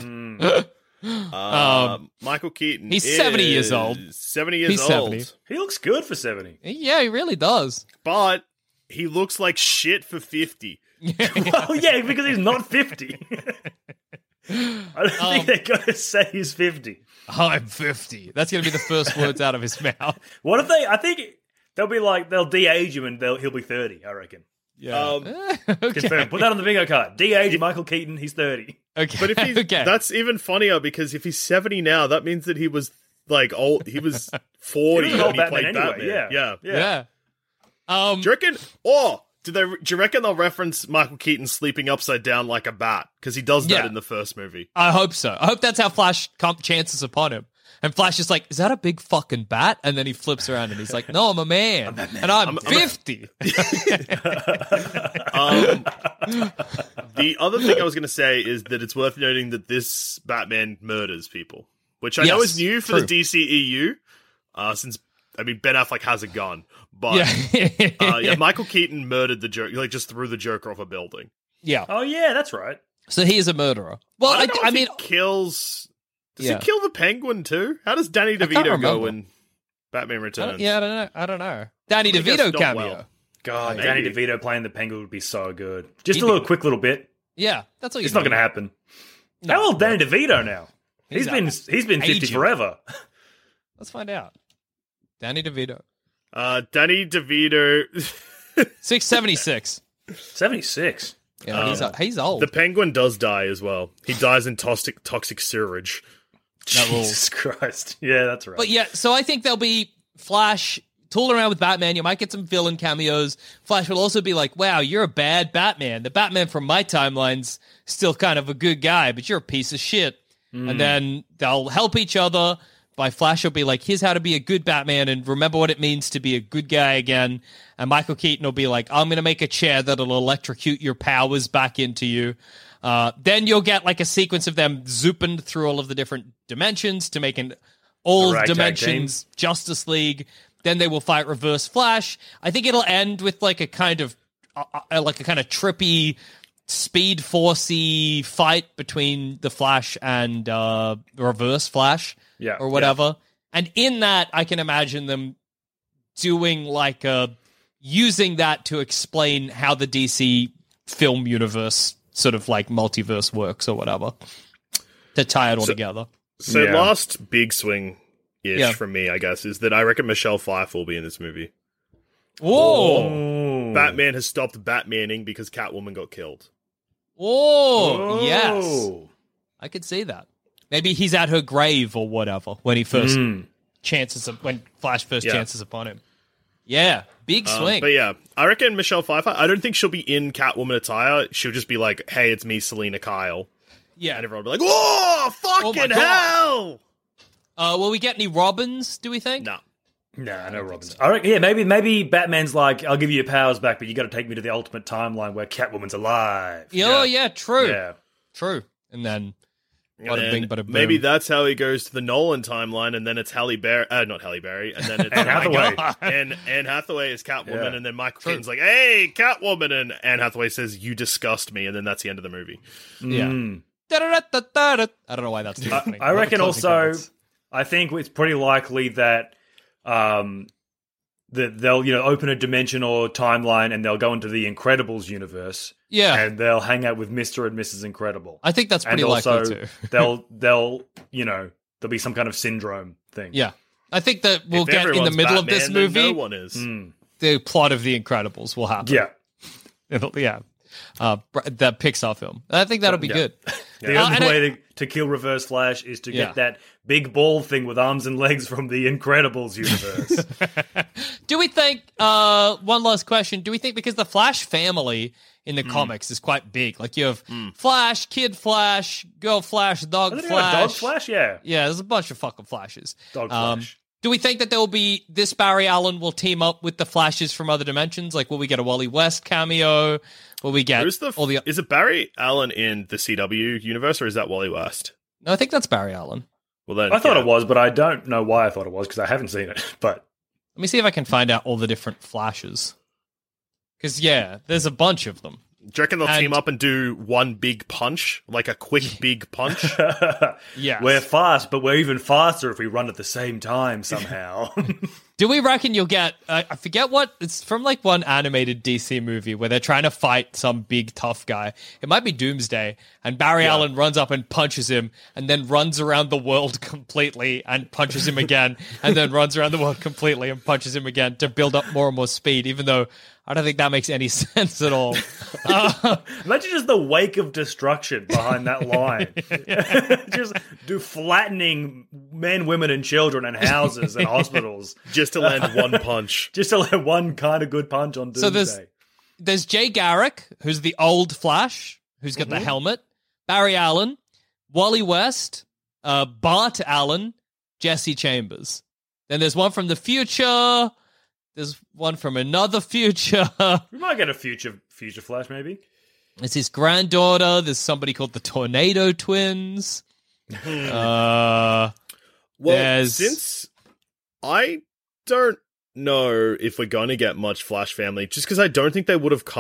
Michael Keaton. he's 70 years is old. 70 years He's old. 70. He looks good for 70. Yeah, he really does. But he looks like shit for 50. Oh yeah, because he's not 50. I don't think they're going to say he's 50. I'm 50. That's going to be the first words out of his mouth. What if they? I think they'll be like they'll de-age him and he'll be 30. I reckon. Okay. Confirm. Put that on the bingo card. De-age Michael Keaton. He's 30. Okay. But if he's, okay. that's even funnier because if he's 70 now, that means that he was like old. He was 40 He was an when old he played Batman Batman. anyway, yeah. yeah. Do you reckon? Or do you reckon they'll reference Michael Keaton sleeping upside down like a bat? Because he does that Yeah. in the first movie. I hope so. I hope that's how Flash chances upon him. And Flash is like, is that a big fucking bat? And then he flips around and he's like, no, I'm a man. And I'm 50. The other thing I was going to say is that it's worth noting that this Batman murders people, which I know Yes, is new for true. the DCEU, since Ben Affleck has a gun. But Yeah. Michael Keaton murdered the Joker, like just threw the Joker off a building. Yeah. Oh yeah, that's right. So he is a murderer. Well, I, don't know I if mean, he kills. Does Yeah. he kill the Penguin too? How does Danny can't DeVito go remember. in Batman Returns? I don't know. Danny I think DeVito that's not cameo. well. God, Maybe. Danny DeVito playing the Penguin would be so good. Just He'd a little quick little bit. Yeah, that's all you It's not need. going to happen. No. How old Danny DeVito now? He's been 50 aging. forever. Let's find out. Danny DeVito. Danny DeVito. 676. 76. Yeah, he's old. The Penguin does die as well. He dies in toxic sewage. That rules. Jesus Christ. Yeah, that's right. But yeah, so I think there'll be Flash tooling around with Batman. You might get some villain cameos. Flash will also be like, wow, you're a bad Batman. The Batman from my timeline's still kind of a good guy, but you're a piece of shit. And then they'll help each other. By Flash will be like, here's how to be a good Batman and remember what it means to be a good guy again. And Michael Keaton will be like, I'm going to make a chair that'll electrocute your powers back into you. Then you'll get like a sequence of them zooping through all of the different dimensions to make an all ragtag dimensions Justice League. Then they will fight Reverse Flash. I think it'll end with like a kind of trippy Speed Forcey fight between the Flash and Reverse Flash, Yeah, or whatever. And in that, I can imagine them doing like using that to explain how the DC film universe sort of like multiverse works or whatever to tie it all together. So Yeah. last big swing ish Yeah. from me, I guess, is that I reckon Michelle Pfeiffer will be in this movie. Whoa! Batman has stopped Batmaning because Catwoman got killed. Oh, yes. I could see that. Maybe he's at her grave or whatever when he first when Flash first chances upon him. Yeah, big swing. But yeah, I reckon Michelle Pfeiffer, I don't think she'll be in Catwoman attire. She'll just be like, hey, it's me, Selena Kyle. Yeah. And everyone will be like, whoa, fucking God. hell! Will we get any Robins, do we think? No. Nah, no Robins. I reckon, yeah, maybe Batman's like, I'll give you your powers back, but you got to take me to the ultimate timeline where Catwoman's alive. Oh, yeah, true. Yeah. True. And then, And bada then bing, bada boom. maybe that's how he goes to the Nolan timeline, and then it's Halle Berry, not Halle Berry, and then it's Anne Hathaway. and Anne Hathaway is Catwoman, Yeah. and then Michael Keaton's like, hey, Catwoman, and Anne Hathaway says, you disgust me, and then that's the end of the movie. Yeah. Da-da-da-da-da-da. I don't know why that's happening. I reckon Closing also, comments. I think it's pretty likely that they'll open a dimension or timeline and they'll go into the Incredibles universe. Yeah. And they'll hang out with Mr. and Mrs. Incredible. I think that's pretty and likely also, too. they'll there'll be some kind of syndrome thing. Yeah. I think that we'll If get in the everyone's middle of Batman, this then movie. no one is. The plot of The Incredibles will happen. Yeah. That Pixar film. I think that'll be good. The only way to kill Reverse Flash is to Yeah. get that big ball thing with arms and legs from the Incredibles universe. Do we think, one last question, do we think because the Flash family in the comics is quite big, like you have Flash, Kid Flash, Girl Flash, Dog I think Flash. Dog Flash, yeah. Yeah, there's a bunch of fucking Flashes. Dog Flash. Do we think that there will be, this Barry Allen will team up with the Flashes from other dimensions? Like, will we get a Wally West cameo? Will we get Who's the? Is it Barry Allen in the CW universe, or is that Wally West? No, I think that's Barry Allen. Well, then I thought it was, but I don't know why I thought it was because I haven't seen it. But Let me see if I can find out all the different Flashes. Because, yeah, there's a bunch of them. Do you reckon they'll team up and do one big punch, like a quick big punch? Yeah. we're fast, but we're even faster if we run at the same time somehow. Do we reckon you'll get, I forget what, it's from like one animated DC movie where they're trying to fight some big tough guy. It might be Doomsday, and Barry Allen runs up and punches him, and then runs around the world completely and punches him again, and then runs around the world completely and punches him again to build up more and more speed, even though I don't think that makes any sense at all. Imagine just the wake of destruction behind that line. Just do flattening men, women, and children and houses and hospitals. Just to land one punch. Just to land one kind of good punch on Doomsday. So there's Jay Garrick, who's the old Flash, who's got the helmet, Barry Allen, Wally West, Bart Allen, Jesse Chambers. Then there's one from the future. There's one from another future. We might get a future Flash, maybe. It's his granddaughter. There's somebody called the Tornado Twins. Well, There's- since I don't know if we're going to get much Flash family, just because I don't think they would have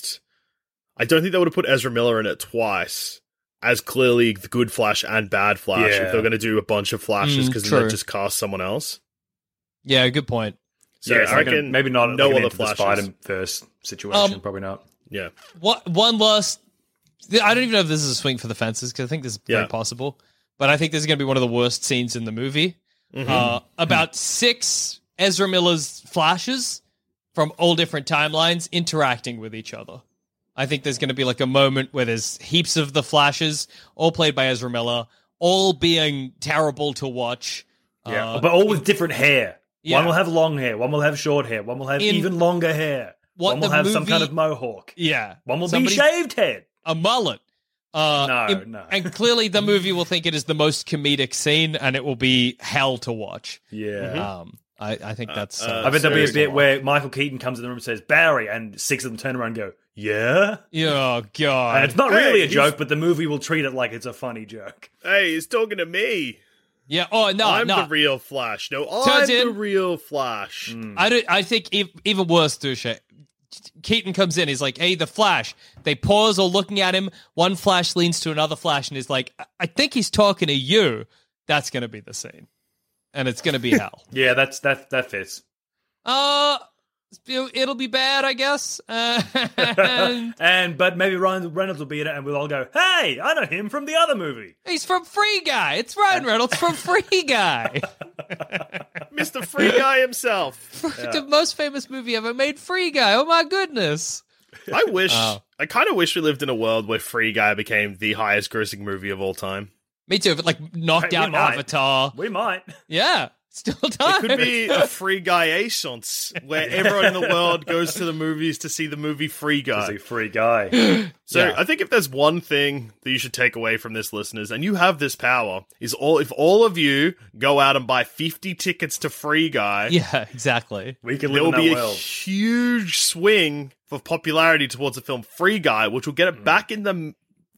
put Ezra Miller in it twice as clearly the good Flash and bad Flash Yeah. if they're going to do a bunch of Flashes, because then true. they just cast someone else. Yeah, good point. So Yeah, I reckon maybe not no looking other into the Flashes. Spider-Verse situation. Probably not. Yeah. One last... I don't even know if this is a swing for the fences, because I think this is very possible. But I think this is going to be one of the worst scenes in the movie. About 6 Ezra Miller's Flashes from all different timelines interacting with each other. I think there's going to be like a moment where there's heaps of the Flashes, all played by Ezra Miller, all being terrible to watch. Yeah, but all with different hair. Yeah. One will have long hair, one will have short hair, one will have even longer hair. What One will the have some movie- kind of mohawk. Yeah. One will Somebody- be shaved head. a mullet. No. And clearly the movie will think it is the most comedic scene, and it will be hell to watch. Yeah. I think that's... I bet there'll be a seriously. bit where Michael Keaton comes in the room and says, Barry, and 6 of them turn around and go, yeah? oh, God. And it's not Hey, really a he's- joke, but the movie will treat it like it's a funny joke. Hey, he's talking to me. Yeah, oh, no, I'm no. the real Flash. No, Turns I'm the in- real Flash. I think even worse, Dusha. Keaton comes in, he's like, hey, the Flash. They pause or looking at him. One Flash leans to another Flash and is like, I think he's talking to you. That's going to be the scene. And it's going to be hell. Yeah, that fits. It'll be bad, I guess. And But maybe Ryan Reynolds will be in it and we'll all go, hey, I know him from the other movie. he's from Free Guy. It's Ryan Reynolds from Free Guy. Mr. Free Guy himself. The most famous movie ever made, Free Guy. Oh my goodness. I kind of wish we lived in a world where Free Guy became the highest grossing movie of all time. Me too. But like knocked Hey, we out might. Avatar. We might. Yeah. Still time. It could be a Free Guy essence, where everyone in the world goes to the movies to see the movie Free He's Guy. a free guy. So Yeah. I think if there's one thing that you should take away from this, listeners, and you have this power, is if all of you go out and buy 50 tickets to Free Guy, Yeah, exactly. We can there live will in be that a world. huge swing for popularity towards the film Free Guy, which will get it back in the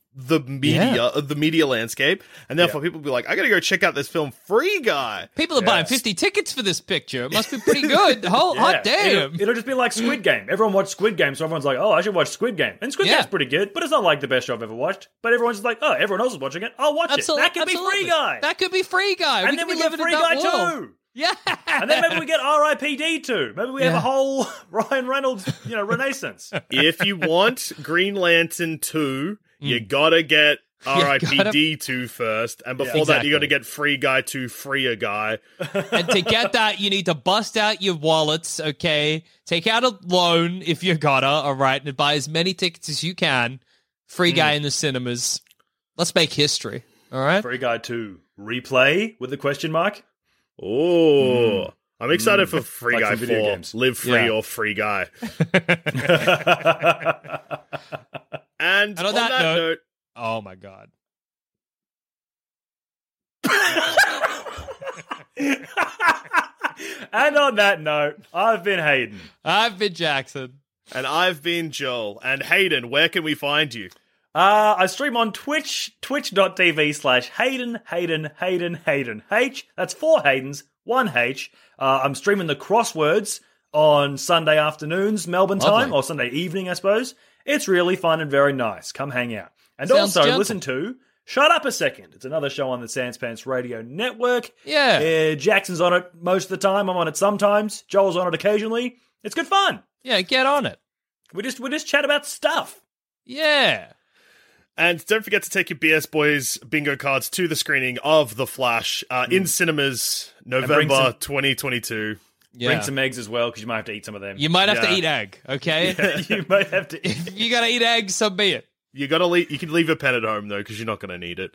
media landscape, and therefore people will be like, I gotta go check out this film Free Guy. People are buying 50 tickets for this picture. It must be pretty good. Hot Yeah. damn. It'll just be like Squid Game. Everyone watched Squid Game, so everyone's like, oh, I should watch Squid Game. And Squid Yeah. Game's pretty good, but it's not like the best show I've ever watched. But everyone's just like, oh, everyone else is watching it. I'll watch it. That could be Free Guy. That could be Free Guy. and We then could we be get living Free in that Guy world. too. Yeah. And then maybe we get R.I.P.D. too. Maybe we have a whole Ryan Reynolds, renaissance. If you want Green Lantern 2, you gotta get R.I.P.D. 2 first, and before that, you gotta get Free Guy 2, Free a Guy. And to get that, you need to bust out your wallets, okay? Take out a loan if you gotta, all right? And buy as many tickets as you can. Free Guy in the cinemas. Let's make history, all right? Free Guy 2, replay with the question mark? Oh, I'm excited for Free Like Guy some video 4. games. Live Free or Free Guy. And on that note, oh my God. And on that note, I've been Hayden. I've been Jackson. and I've been Joel. And Hayden, where can we find you? I stream on Twitch, twitch.tv/Hayden. H. That's 4 Haydens, 1 H. I'm streaming the crosswords on Sunday afternoons, Melbourne time, Lovely. or Sunday evening, I suppose. It's really fun and very nice. Come hang out. And Sounds also gentle. listen to Shut Up a Second. It's another show on the Sans Pants Radio Network. Yeah. Jackson's on it most of the time. I'm on it sometimes. Joel's on it occasionally. It's good fun. Yeah, get on it. We just chat about stuff. Yeah. And don't forget to take your BS Boys bingo cards to the screening of The Flash in cinemas November 2022. Yeah. Bring some eggs as well, because you might have to eat some of them. You might have to Yeah. eat egg, okay? You might have to eat. If you gotta eat eggs, so be it. You gotta leave. You can leave a pen at home though, because you're not gonna need it.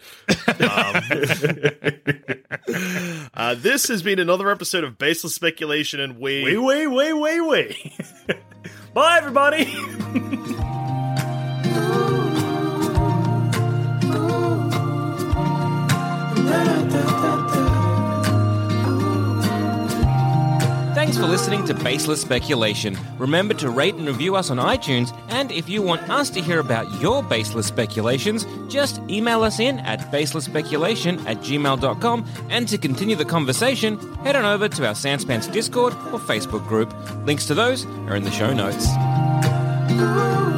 This has been another episode of Baseless Speculation, and we. Wee. Bye, everybody. Thanks for listening to Baseless Speculation. Remember to rate and review us on iTunes, and if you want us to hear about your baseless speculations, just email us in at baselessspeculation@gmail.com, and to continue the conversation, head on over to our Sans Pants Discord or Facebook group. Links to those are in the show notes. Ooh.